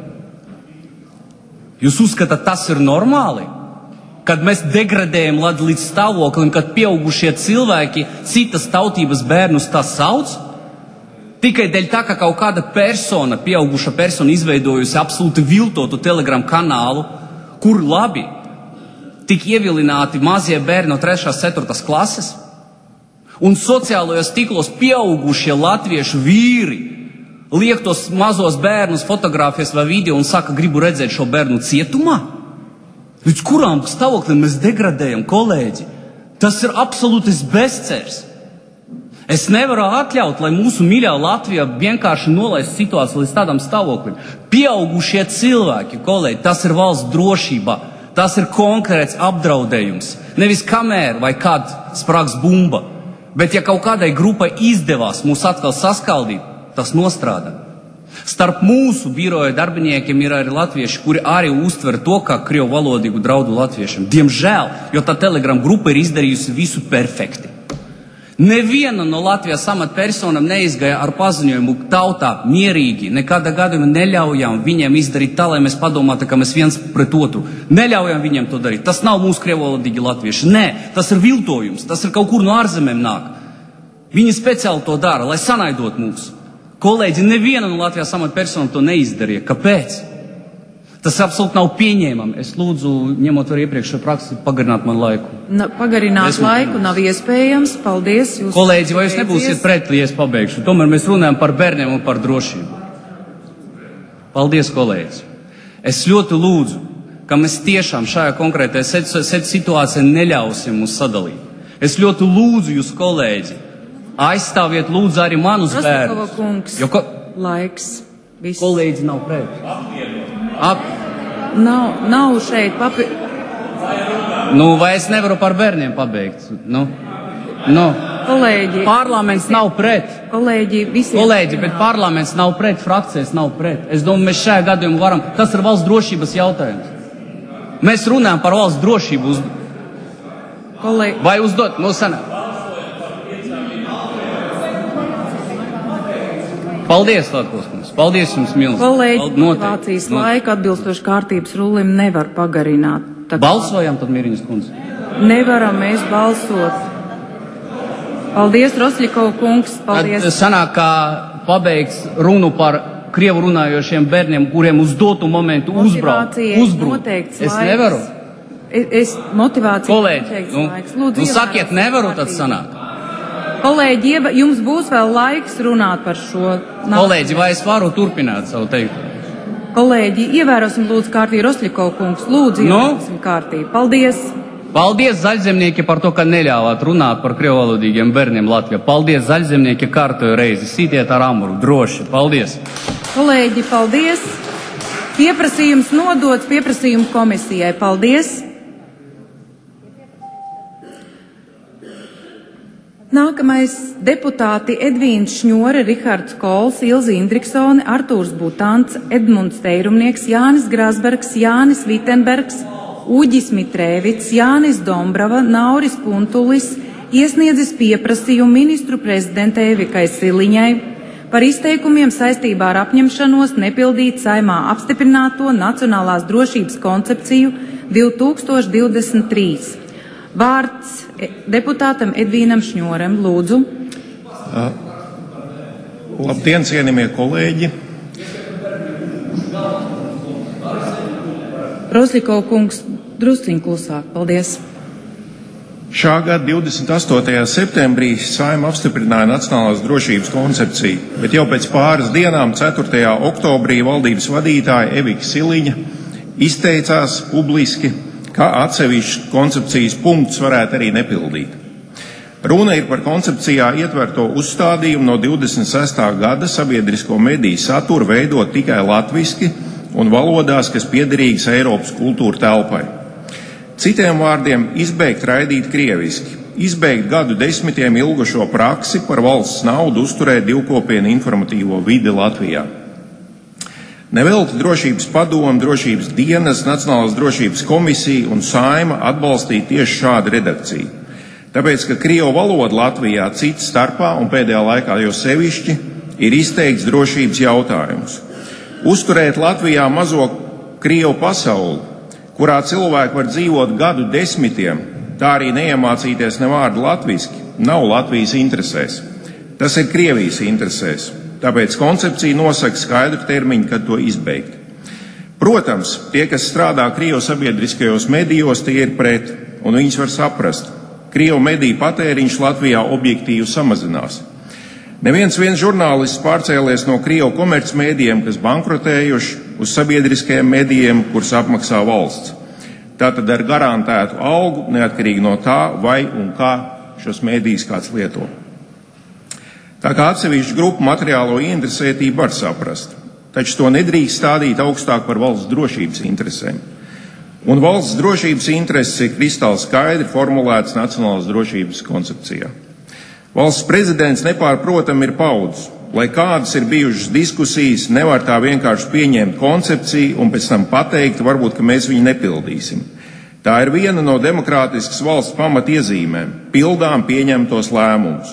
Jūs uzskatāt, tas ir normāli? Kad mēs degradējam līdz stāvoklim, kad pieaugušie cilvēki citas tautības bērnus tā sauc? Tikai dēļ tā, ka kaut kāda persona, pieauguša persona izveidojusi absolūti viltotu Telegram kanālu, kur labi tik ievilināti mazie bērni no 3. 4. klases, un sociālajos tīklos pieaugušie latviešu vīri liek tos mazos bērnus fotogrāfijas vai video un saka, gribu redzēt šo bērnu cietumā? Līdz kurām stāvoklim mēs degradējam, kolēģi? Tas ir absolūtis bezcers. Es nevaru atļaut, lai mūsu mīļā Latvija vienkārši nolaist situāciju līdz tādam stāvoklim. Pieaugušie cilvēki, kolēģi, tas ir valsts drošība. Tas ir konkrēts apdraudējums. Nevis kamēr vai kad sprāgs bumba. Bet ja kaut kādai grupai izdevās mūs atkal saskaldīt, tas nostrādā. Starp mūsu biroja darbiniekiem ir arī latvieši, kuri arī uztver to kā krievu valodīgu draudu latviešiem. Diemžēl, jo tā Telegram grupa ir izdarījusi visu perfekti. Neviena no Latvijas amatpersonām neizgāja ar paziņojumu tautā mierīgi. Nekādā gadījumā neļaujam viņiem izdarīt tā, lai mēs padomātu, ka mēs viens pret otru. Neļaujam viņiem to darīt. Tas nav mūsu krievalodīgi latvieši. Nē, tas ir viltojums. Tas ir kaut kur no ārzemēm nāk. Viņi speciāli to dara, lai sanaidot mūs. Kolēģi, neviena no Latvijas amatpersonām to neizdarīja. Kāpēc? Tas absolūti nav pieņēmami. Es lūdzu, ņemot ar iepriekšējo praksi, pagarināt man laiku. Pagarināt laiku nav iespējams. Paldies. Kolēģi, vai jūs nebūsiet pret, ja es pabeigšu? Tomēr mēs runājam par bērniem un par drošību. Paldies, kolēģi. Es ļoti lūdzu, ka mēs tiešām šajā konkrētajā situācijā neļausim mūs sadalīt. Es ļoti lūdzu jūs, kolēģi, aizstāviet lūdzu arī manus bērnus. Kungs, laiks. Viss. Kolēģi nav pret. Nav šeit vai es nevaru par bērniem pabeigt? Kolēģi. Parlaments nav pret. Kolēģi, bet parlaments nav pret, frakcijas nav pret. Es domāju, mēs šajā gadījumā varam. Tas ir valsts drošības jautājums. Mēs runājam par valsts drošību. Vai uzdot? Paldies, Latvijas kungs. Paldies jums, milzīgi. Kolēģi, motivācijas laiku atbilstoši kārtības rulim nevar pagarināt. Balsojam tad, Miriņas kundze? Nevaram mēs balsot. Paldies, Rosļikova kungs. Paldies. Sanāk, kā pabeigts runu par krievu runājošiem bērniem, kuriem uz dotu momentu uzbruk. Es nevaru. Motivācija kolēģi, sakiet, nevaru tad sanāk. Kolēģi, jums būs vēl laiks runāt par šo. Kolēģi, vai es varu turpināt savu teiktu? Kolēģi, ievērosim lūdzu kārtību, Rosļikova kungs. Lūdzu, ievērosim kārtību. Paldies. Paldies, zaļzemnieki, par to, ka neļāvāt runāt par krievvalodīgiem bērniem Latvijā. Paldies, zaļzemnieki, kārtoju reizi. Sītiet ar amuru, droši. Paldies. Kolēģi, paldies. Pieprasījums nodots pieprasījumu komisijai. Paldies. Nākamais deputāti Edvīns Šņore, Rihards Kols, Ilze Indriksone, Artūrs Butants, Edmunds Teirumnieks, Jānis Grasbergs, Jānis Vitenbergs, Uģis Mitrēvits, Jānis Dombrava, Nauris Puntulis iesniedzis pieprasījumu ministru prezidentei Evikai Siliņai par izteikumiem saistībā ar apņemšanos nepildīt Saeimā apstiprināto Nacionālās drošības koncepciju 2023. Vārds deputātam Edvīnam Šņorem, lūdzu. Labdien, cienījamie kolēģi! Rosļikova kungs, drusciņ klusāk, paldies. Šā gada 28. septembrī Saeima apstiprināja Nacionālās drošības koncepciju, bet jau pēc pāris dienām, 4. oktobrī, valdības vadītāja Evika Siliņa izteicās publiski, ka atsevišķs koncepcijas punkts varētu arī nepildīt. Runa ir par koncepcijā ietverto uzstādījumu no 26. gada sabiedrisko mediju saturu veidot tikai latviski un valodās, kas piederīgas Eiropas kultūra telpai. Citiem vārdiem, izbeigt raidīt krieviski, izbeigt gadu desmitiem ilgušo praksi par valsts naudu uzturēt divkopienu informatīvo vidi Latvijā. Nevelti Drošības padome, Drošības dienas, Nacionālās drošības komisija un Saeima atbalstīja tieši šādu redakciju. Tāpēc, ka krievu valoda Latvijā cits starpā un pēdējā laikā jau sevišķi ir izteikts drošības jautājums. Uzturēt Latvijā mazo krievu pasauli, kurā cilvēki var dzīvot gadu desmitiem, tā arī neiemācīties ne vārdu latviski, nav Latvijas interesēs. Tas ir Krievijas interesēs. Tāpēc koncepcija nosaka skaidru termiņu, kad to izbeigt. Protams, tie, kas strādā Krievu sabiedriskajos medijos, tie ir pret, un viņus var saprast. Krievu mediju patēriņš Latvijā objektīvi samazinās. Neviens žurnālists pārcēlies no Krievu komercmedijiem, kas bankrotējuši, uz sabiedriskajiem medijiem, kurus apmaksā valsts. Tātad ar garantētu algu, neatkarīgi no tā, vai un kā šos medijus kāds lieto. Tā kā atsevišķu grupu materiālo interesētību var saprast, taču to nedrīkst stādīt augstāk par valsts drošības interesēm. Un valsts drošības intereses ir kristāli skaidri formulētas Nacionālās drošības koncepcijā. Valsts prezidents nepārprotam ir paudzis, lai kādas ir bijušas diskusijas, nevar tā vienkārši pieņemt koncepciju un pēc tam pateikt, varbūt, ka mēs viņu nepildīsim. Tā ir viena no demokrātiskas valsts pamatiezīmēm – pildām pieņemtos lēmumus.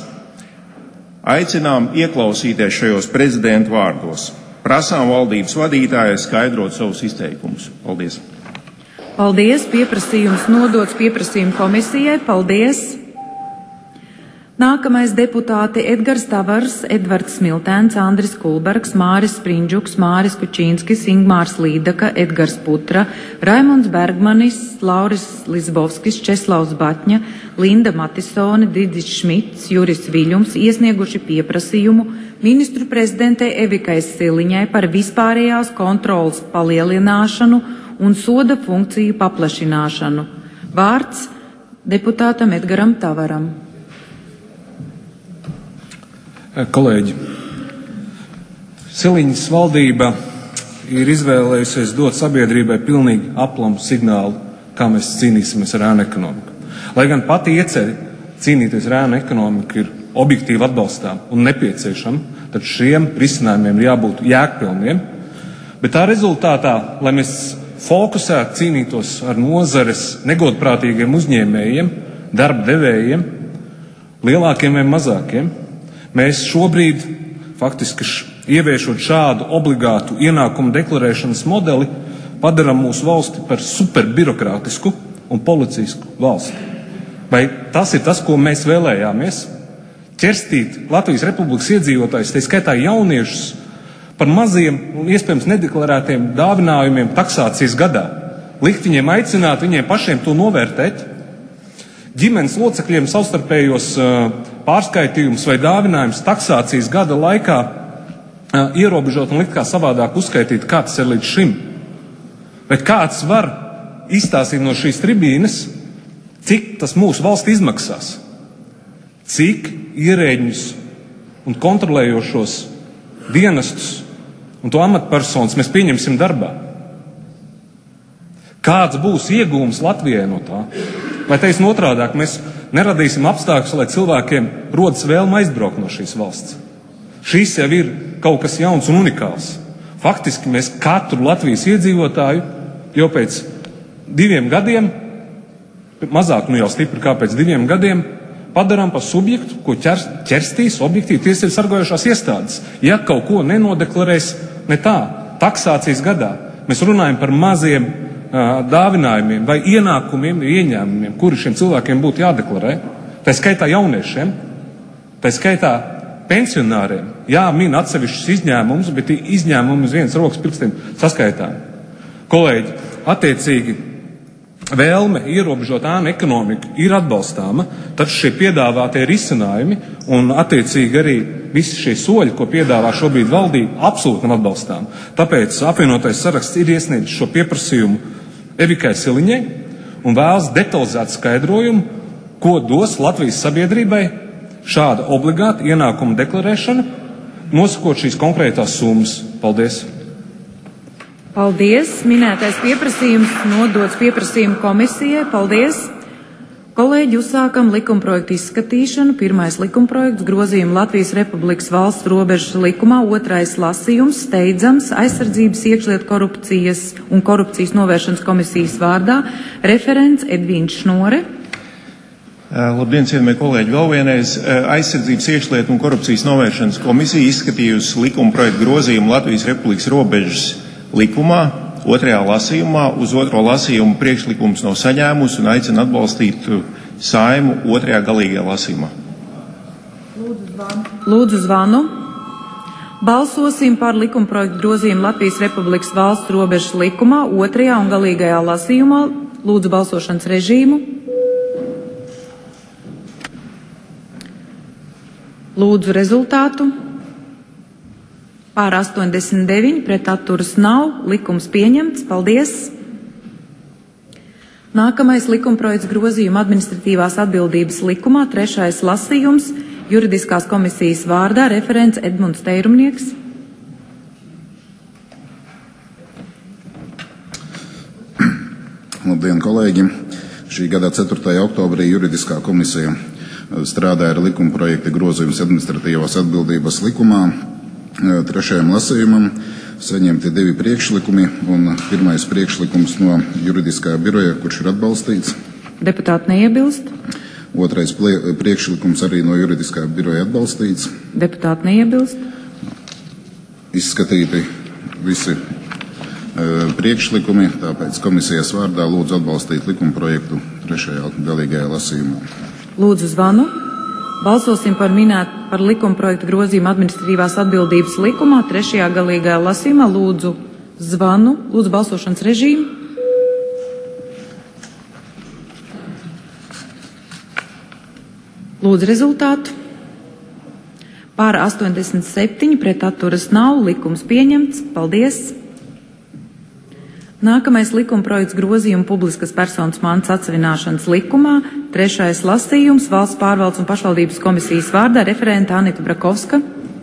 Aicinām ieklausīties šajos prezidentu vārdos. Prasām valdības vadītājai skaidrot savus izteikumus. Paldies! Paldies! Pieprasījums nodots pieprasījuma komisijai. Paldies! Nākamais deputāti Edgars Tavars, Edvards Smiltēns, Andris Kulbergs, Māris Sprindžuks, Māris Kučīnskis, Ingmārs Līdaka, Edgars Putra, Raimonds Bergmanis, Lauris Lisbovskis, Česlavs Batņa, Linda Matisone, Didis Šmits, Juris Viļums iesnieguši pieprasījumu ministru prezidentei Evikai Siliņai par vispārējās kontrolas palielināšanu un soda funkciju paplašināšanu. Vārds deputātam Edgaram Tavaram. Kolēģi, Siliņas valdība ir izvēlējusies dot sabiedrībai pilnīgi aplamu signālu, kā mēs cīnīsimies ar ēnu ekonomiku. Lai gan pati ieceļa cīnīties ar ēnu ekonomiku ir objektīvi atbalstām un nepieciešama, tad šiem risinājumiem ir jābūt jēgpilniem, bet tā rezultātā, lai mēs fokusētu cīnītos ar nozares negodprātīgiem uzņēmējiem, darba devējiem, lielākiem vai mazākiem, mēs šobrīd, faktiski ieviešot šādu obligātu ienākumu deklarēšanas modeli, padaram mūsu valsti par superbirokrātisku un policijisku valsti. Vai tas ir tas, ko mēs vēlējāmies? Ķerstīt Latvijas Republikas iedzīvotājus, tā skaitā jauniešus, par maziem un iespējams nedeklarētiem dāvinājumiem taksācijas gadā. Likt viņiem aicināt, viņiem pašiem to novērtēt. Ģimenes locekļiem savstarpējos pārskaitījumus vai dāvinājumus taksācijas gada laikā ierobežot un likt kā savādāk uzskaitīt, kā tas ir līdz šim. Vai kāds var izstāstīt no šīs tribīnes, cik tas mūsu valsti izmaksās? Cik ierēģņus un kontrolējošos dienestus un to amatpersonas mēs pieņemsim darbā? Kāds būs iegūms Latvijai no tā? Vai taisn otrādāk mēs neradīsim apstākļus, lai cilvēkiem rodas vēlme aizbraukt no šīs valsts? Šis jau ir kaut kas jauns un unikāls. Faktiski mēs katru Latvijas iedzīvotāju jau pēc 2 gadiem, mazāk jau stipri kā pēc 2 gadiem, padarām par subjektu, ko ķerstīs objektīvi tiesību sargājošās iestādes. Ja kaut ko nenodeklarēs ne tā, taksācijas gadā, mēs runājam par maziem dāvinājumiem vai ienākumiem, ieņēmumiem, kuri šiem cilvēkiem būtu jādeklarē, tā skaitā jauniešiem, tā skaitā pensionāriem. Jā, min atsevišķus izņēmumus, bet izņēmumi uz vienas rokas pirkstiem saskaitām. Kolēģi, attiecīgi vēlme ierobežot ēnu ekonomiku ir atbalstāma, taču šie piedāvātie risinājumi un attiecīgi arī visi šie soļi, ko piedāvā šobrīd valdība, absolūti nav atbalstām. Tāpēc apvienotais saraksts ir iesniedzis šo pieprasījumu Evikai Siliņai un vēlas detalizētu skaidrojumu, ko dos Latvijas sabiedrībai šāda obligāta ienākuma deklarēšana, nosakot šīs konkrētās summas. Paldies! Paldies. Minētais pieprasījums nodots pieprasījuma komisijai. Paldies. Kolēģi, uzsākam likumprojektu izskatīšanu. Pirmais likumprojekts grozījuma Latvijas Republikas valsts robežas likumā, otrais lasījums, steidzams, aizsardzības iekšlietu korupcijas un korupcijas novēršanas komisijas vārdā, referents Edvīns Šnore. Labdien, cienījamie kolēģi, vēl vienreiz aizsardzības iekšlietu un korupcijas novēršanas komisija izskatījusi likumprojektu grozījumu Latvijas Republikas robežas likumā, otrajā lasījumā. Uz otro lasījumu priekšlikums nav saņēmusi un aicina atbalstīt Saeimu otrajā galīgajā lasījumā. Lūdzu zvanu. Balsosim par likumprojektu grozījumu Latvijas Republikas valsts robežas likumā, otrajā un galīgajā lasījumā. Lūdzu balsošanas režīmu. Lūdzu rezultātu. Pār 89, pret atturas nav, likums pieņemts. Paldies! Nākamais likumprojekts grozījuma administratīvās atbildības likumā, trešais lasījums, juridiskās komisijas vārdā, referents Edmunds Teirumnieks. Labdien, kolēģi! Šī gada 4. oktobrī juridiskā komisija strādāja ar likumprojekta grozījumus administratīvās atbildības likumā. Trešajam lasījumam saņemti 2 priekšlikumi un pirmais priekšlikums no juridiskā biroja, kurš ir atbalstīts. Deputāti neiebilst. Otrais priekšlikums arī no juridiskā biroja atbalstīts. Deputāti neiebilst. Izskatīti visi priekšlikumi, tāpēc komisijas vārdā lūdzu atbalstīt likumprojektu trešajā galīgajā lasījumā. Lūdzu zvanu. Balsosim par likumprojektu grozījumu administratīvās atbildības likumā, trešajā galīgajā lasījumā. Lūdzu zvanu. Lūdzu balsošanas režīmu. Lūdzu rezultātu. Pār 87, pret atturas nav, likums pieņemts. Paldies! Nākamais likumprojekts grozījuma publiskas personas mantas atsevināšanas likumā, trešais lasījums, valsts pārvaldes un pašvaldības komisijas vārdā, referenta Anita Brakovska.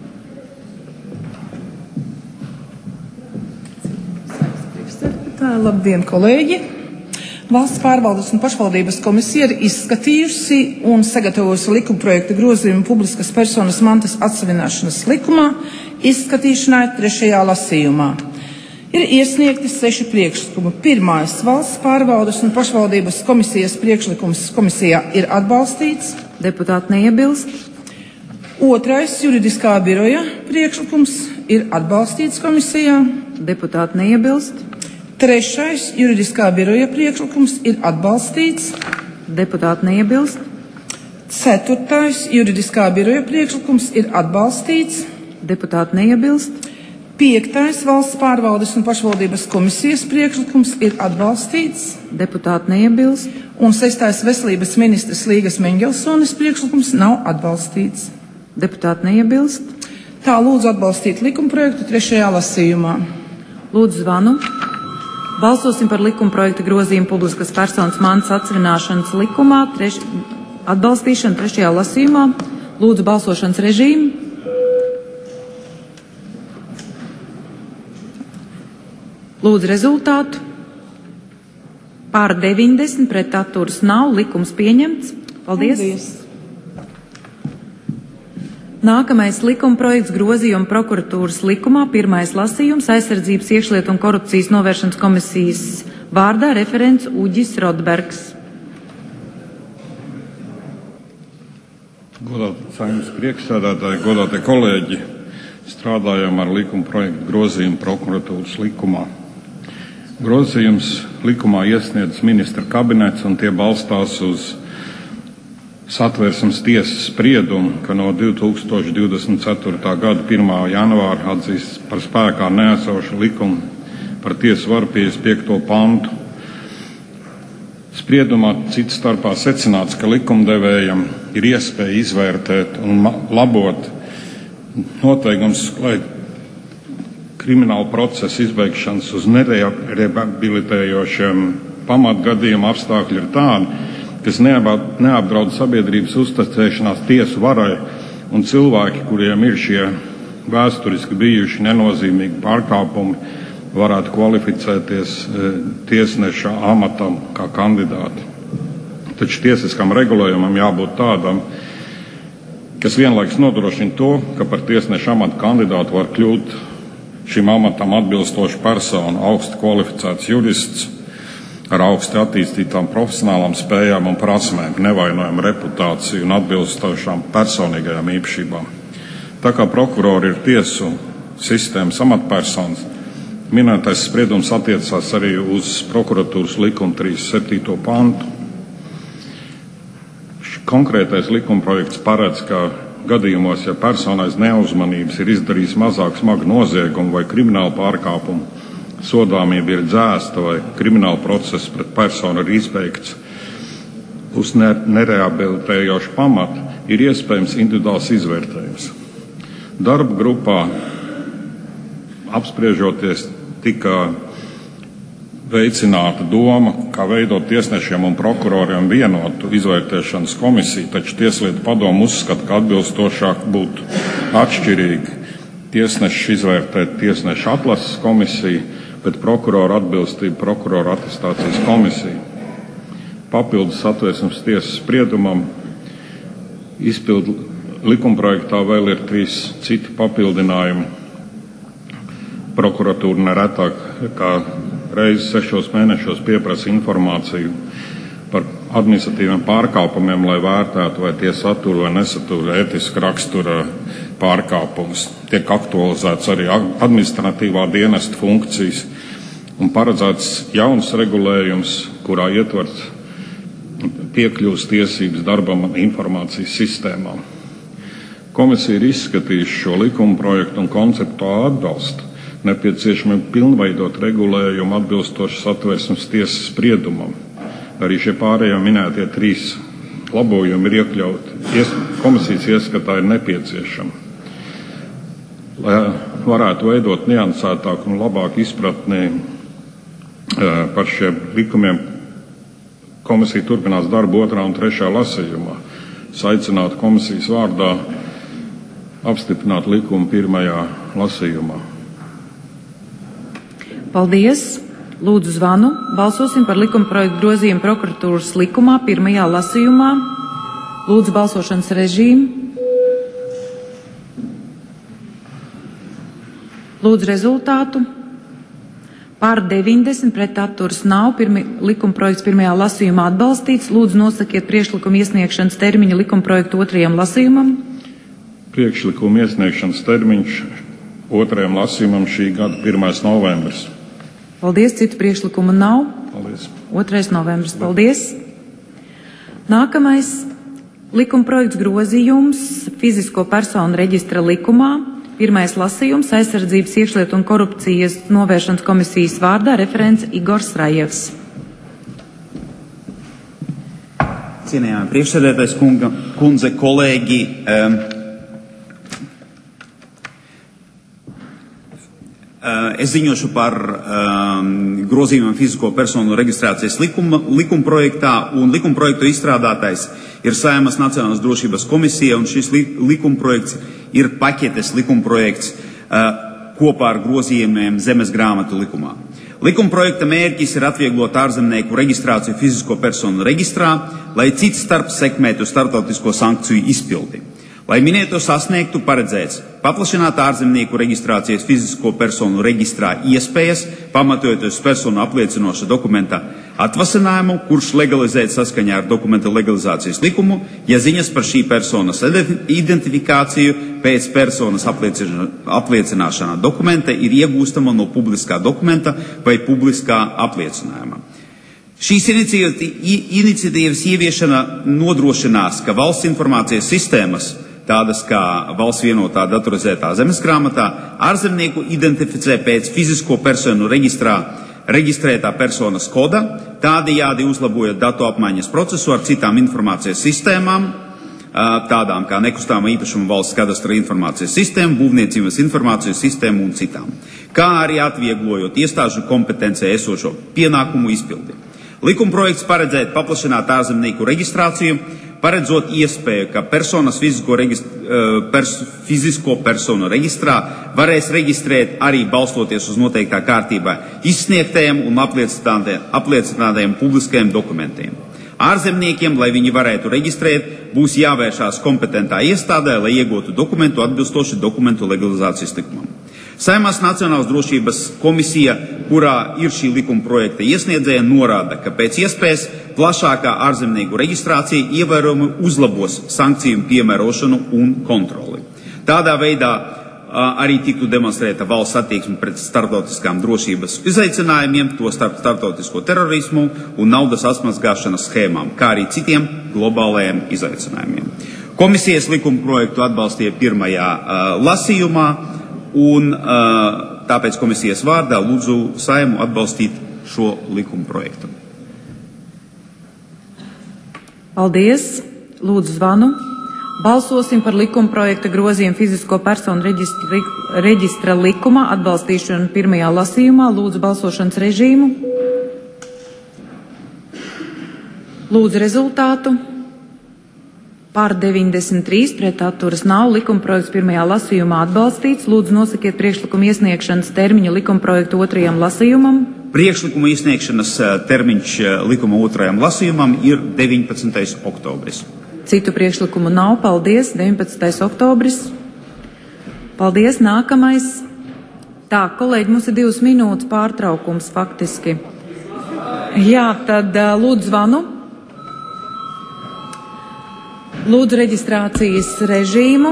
Labdien, kolēģi! Valsts pārvaldes un pašvaldības komisija ir izskatījusi un sagatavojusi likumprojektu grozījumu publiskas personas mantas atsevināšanas likumā izskatīšanai trešajā lasījumā. Ir iesniegti 6 priekšlikumi. Pirmais valsts pārvaldes un pašvaldības komisijas priekšlikums komisijā ir atbalstīts. Deputāti neiebilst. Otrais juridiskā biroja priekšlikums ir atbalstīts komisijā. Deputāti neiebilst. Trešais juridiskā biroja priekšlikums ir atbalstīts. Deputāti neiebilst. Ceturtais juridiskā biroja priekšlikums ir atbalstīts. Deputāti neiebilst. Piektais valsts pārvaldes un pašvaldības komisijas priekšlikums ir atbalstīts. Deputāti neiebilst. Un sestais veselības ministres Līgas Mengelsones priekšlikums nav atbalstīts. Deputāti neiebilst. Tā lūdzu atbalstīt likumprojektu trešajā lasījumā. Lūdzu zvanu. Balsosim par likumprojektu grozījumu publiskas personas mantas atsevināšanas likumā, atbalstīšanu trešajā lasījumā. Lūdzu balsošanas režīmu. Lūdzu rezultātu. Pār 90, pret atturas nav, likums pieņemts. Paldies. Nākamais likumprojekts grozījuma prokuratūras likumā, pirmais lasījums, aizsardzības iekšlietu un korupcijas novēršanas komisijas vārdā, referents Uģis Rodbergs. Godātie Saeimas priekšsēdētāji, godātie kolēģi, strādājam ar likumprojektu grozījumu prokuratūras likumā. Grozījums likumā iesniedz ministra kabinets un tie balstās uz Satversmes tiesas spriedumu, ka no 2024. gada 1. janvāra atzīst par spēkā neesošu likumu par tiesu varu 55. pantu. Spriedumā cits starpā secināts, ka likumdevējam ir iespēja izvērtēt un labot noteikums, lai krimināla procesa izbeigšanas uz nerehabilitējošiem pamatgadījumu apstākļi ir tādi, kas neapdraud sabiedrības uzticēšanās tiesu varai, un cilvēki, kuriem ir šie vēsturiski bijuši nenozīmīgi pārkāpumi, varētu kvalificēties tiesneša amatam kā kandidāti. Taču tiesiskam regulējumam jābūt tādam, kas vienlaikus nodrošina to, ka par tiesneša amatu kandidātu var kļūt šim amatam atbilstoša persona, augsti kvalificēts jurists ar augsti attīstītām profesionālām spējām un prasmēm, nevainojamu reputāciju un atbilstošām personīgajām īpašībām. Tā kā prokurori ir tiesu sistēmas amatpersonas, minētais spriedums attiecās arī uz prokuratūras likuma 37. pantu. Konkrētais likumprojekts paredz, ka gadījumos, ja personais neuzmanības ir izdarījis mazāk smagu noziegumu vai kriminālu pārkāpumu, sodāmība ir dzēsta vai krimināla process pret personu ir izbeigts uz nereabilitējošu pamatu, ir iespējams individuāls izvērtējums. Darba grupā apspriežoties tika veicināta doma, kā veidot tiesnešiem un prokuroriem vienotu izvērtēšanas komisiju, taču Tieslietu padome uzskata, ka atbilstošāk būtu atšķirīgi tiesnešu izvērtēt tiesnešu atlases komisiju, bet prokuroru atbilstību prokuroru atestācijas komisiju. Papildus Satversmes tiesas spriedumam izpildu likumprojektā vēl ir 3 citi papildinājumi. Prokuratūra neretāk kā reizi 6 mēnešos pieprasa informāciju par administratīviem pārkāpumiem, lai vērtētu, vai tie satura vai nesatura ētiska rakstura pārkāpumus. Tiek aktualizēts arī administratīvā dienesta funkcijas un paredzēts jauns regulējums, kurā ietverts piekļuvas tiesības darbam un informācijas sistēmām. Komisija ir izskatījusi šo likuma projektu un konceptuāli atbalsta nepieciešamību pilnveidot regulējumu atbilstoši Satversmes tiesas spriedumam. Arī šie pārējie minētie 3 labojumi ir iekļauti. Komisijas ieskatā ir nepieciešami. Lai varētu veidot niansētāku un labāku izpratni par šiem likumiem, komisija turpinās darbu 2. un 3. lasījumā. Es aicinātu komisijas vārdā apstiprināt likumu 1. lasījumā. Paldies! Lūdzu zvanu. Balsosim par likumprojektu grozījumu prokuratūras likumā 1. lasījumā. Lūdzu balsošanas režīmu. Lūdzu rezultātu. Par 90 pret atturas nav. Likumprojekts 1. lasījumā atbalstīts. Lūdzu nosakiet priekšlikumu iesniegšanas termiņu likumprojektu 2. lasījumam. Priekšlikumu iesniegšanas termiņš 2. lasījumam šī gada 1. novembris. Paldies, citu priekšlikumu nav. Paldies. 2. novembris, paldies. Nākamais likumprojekts grozījums fizisko personu reģistra likumā. 1. lasījums aizsardzības iekšlietu un korupcijas novēršanas komisijas vārdā referents Igors Rajevs. Cienījamā priekšsēdētājs kundze, kolēģi, es ziņošu par grozījumiem fizisko personu reģistrācijas likumprojektā, un likumprojektu izstrādātais ir Saeimas Nacionālās drošības komisija, un šis likumprojekts ir paketes likumprojekts kopā ar grozījumiem zemes grāmatu likumā. Likumprojekta mērķis ir atvieglot ārzemnieku reģistrāciju fizisko personu reģistrā, lai cits starp sekmētu starptautisko sankciju izpildi. Lai minēto sasniegtu, paredzēts paplašināt ārzemnieku reģistrācijas fizisko personu reģistrā iespējas, pamatojoties personu apliecinoša dokumenta atvasinājumu, kurš legalizēts saskaņā ar dokumenta legalizācijas likumu, ja ziņas par šī personas identifikāciju pēc personas apliecināšanā dokumenta ir iegūstama no publiskā dokumenta vai publiskā apliecinājuma. Šīs iniciatīvas ieviešana nodrošinās, ka valsts informācijas sistēmas, tādas kā valsts vienotā datorizētā zemes grāmatā, ārzemnieku identificē pēc fizisko personu reģistrā reģistrētā personas koda, tādējādi uzlabojot datu apmaiņas procesu ar citām informācijas sistēmām, tādām kā nekustāmā īpašuma valsts kadastra informācijas sistēma, būvniecības informācijas sistēma un citām, kā arī atvieglojot iestāžu kompetencē esošo pienākumu izpildi. Likumprojekts paredzēt paplašināt ārzemnieku reģistrāciju paredzot iespēju, ka personas fizisko personu reģistrā varēs reģistrēt arī balstoties uz noteiktā kārtībā izsniegtajiem un apliecinātajiem publiskajiem dokumentiem. Ārzemniekiem, lai viņi varētu reģistrēt, būs jāvēršās kompetentā iestādē, lai iegūtu dokumentu atbilstoši dokumentu legalizācijas likumam. Saeimās Nacionālās drošības komisija, kurā ir šī likuma projekta iesniedzēja, norāda, ka pēc iespējas plašākā ārzemnieku reģistrācija ievērojami uzlabos sankciju piemērošanu un kontroli. Tādā veidā arī tiktu demonstrēta valsts attieksme pret starptautiskām drošības izaicinājumiem, to starp starptautisko terorismu un naudas atmazgāšanas schēmām, kā arī citiem globālajiem izaicinājumiem. Komisijas likuma projektu atbalstīja pirmajā lasījumā, un tāpēc komisijas vārdā lūdzu Saeimu atbalstīt šo likuma projektu. Paldies! Lūdzu zvanu. Balsosim par likuma projekta grozījumu fizisko personu reģistra likuma atbalstīšanu pirmajā lasījumā. Lūdzu balsošanas režīmu. Lūdzu rezultātu. Par 93 pret atturas nav. Likuma projekts pirmajā lasījumā atbalstīts. Lūdzu nosakiet priekšlikuma iesniegšanas termiņu likuma projektu otrajam lasījumam. Priekšlikuma iesniegšanas termiņš likuma otrajam lasījumam ir 19. oktobris. Citu priekšlikumu nav. Paldies. 19. oktobris. Paldies. Nākamais. Tā, kolēģi, mums ir 2 minūtes pārtraukums faktiski. Jā, tad lūdzu zvanu. Lūdzu reģistrācijas režīmu.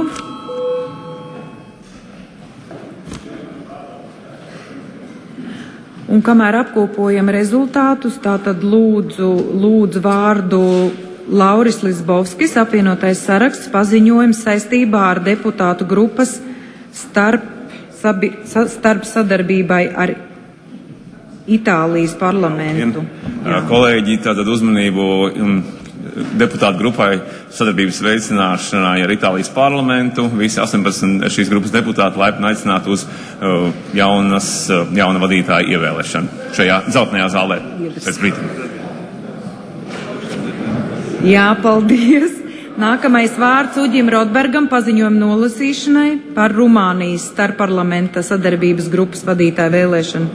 Un kamēr apkopojam rezultātus, tātad lūdzu vārdu Lauris Lizbovskis, apvienotais saraksts, paziņojums saistībā ar deputātu grupas starp sadarbībai ar Itālijas parlamentu. Kolēģi, tātad uzmanību deputātu grupai sadarbības veicināšanai ar Itālijas parlamentu. Visi 18 šīs grupas deputāti laipni aicinātu uz jauna vadītāja ievēlēšanu šajā zeltainajā zālē pēc brīdim. Jā, paldies. Nākamais vārds Uģim Rotbergam paziņojumu nolasīšanai par Rumānijas starpparlamenta sadarbības grupas vadītāju vēlēšanu.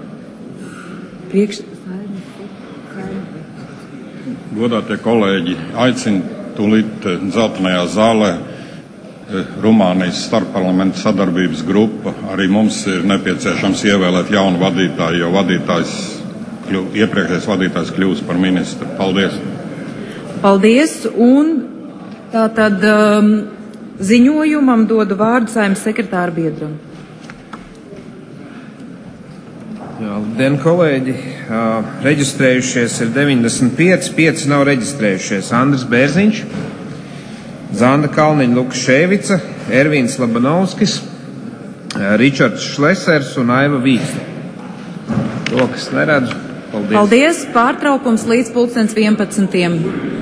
Godātie kolēģi, aicinu tūlīt zeltainajā zālē Rumānijas starpparlamenta sadarbības grupa. Arī mums ir nepieciešams ievēlēt jaunu vadītāju, jo iepriekšējais vadītājs kļūs par ministru. Paldies! Paldies! Un tātad ziņojumam dodu vārdu Saeimas sekretāra Biedram. Labdien, kolēģi! Reģistrējušies ir 95, 5 nav reģistrējušies. Andris Bērziņš, Zanda Kalniņa Lukaševica, Ervīns Labanovskis, Ričards Šlesers un Aiva Vīksne. Rokas neredzu. Paldies! Paldies! Pārtraukums līdz 11.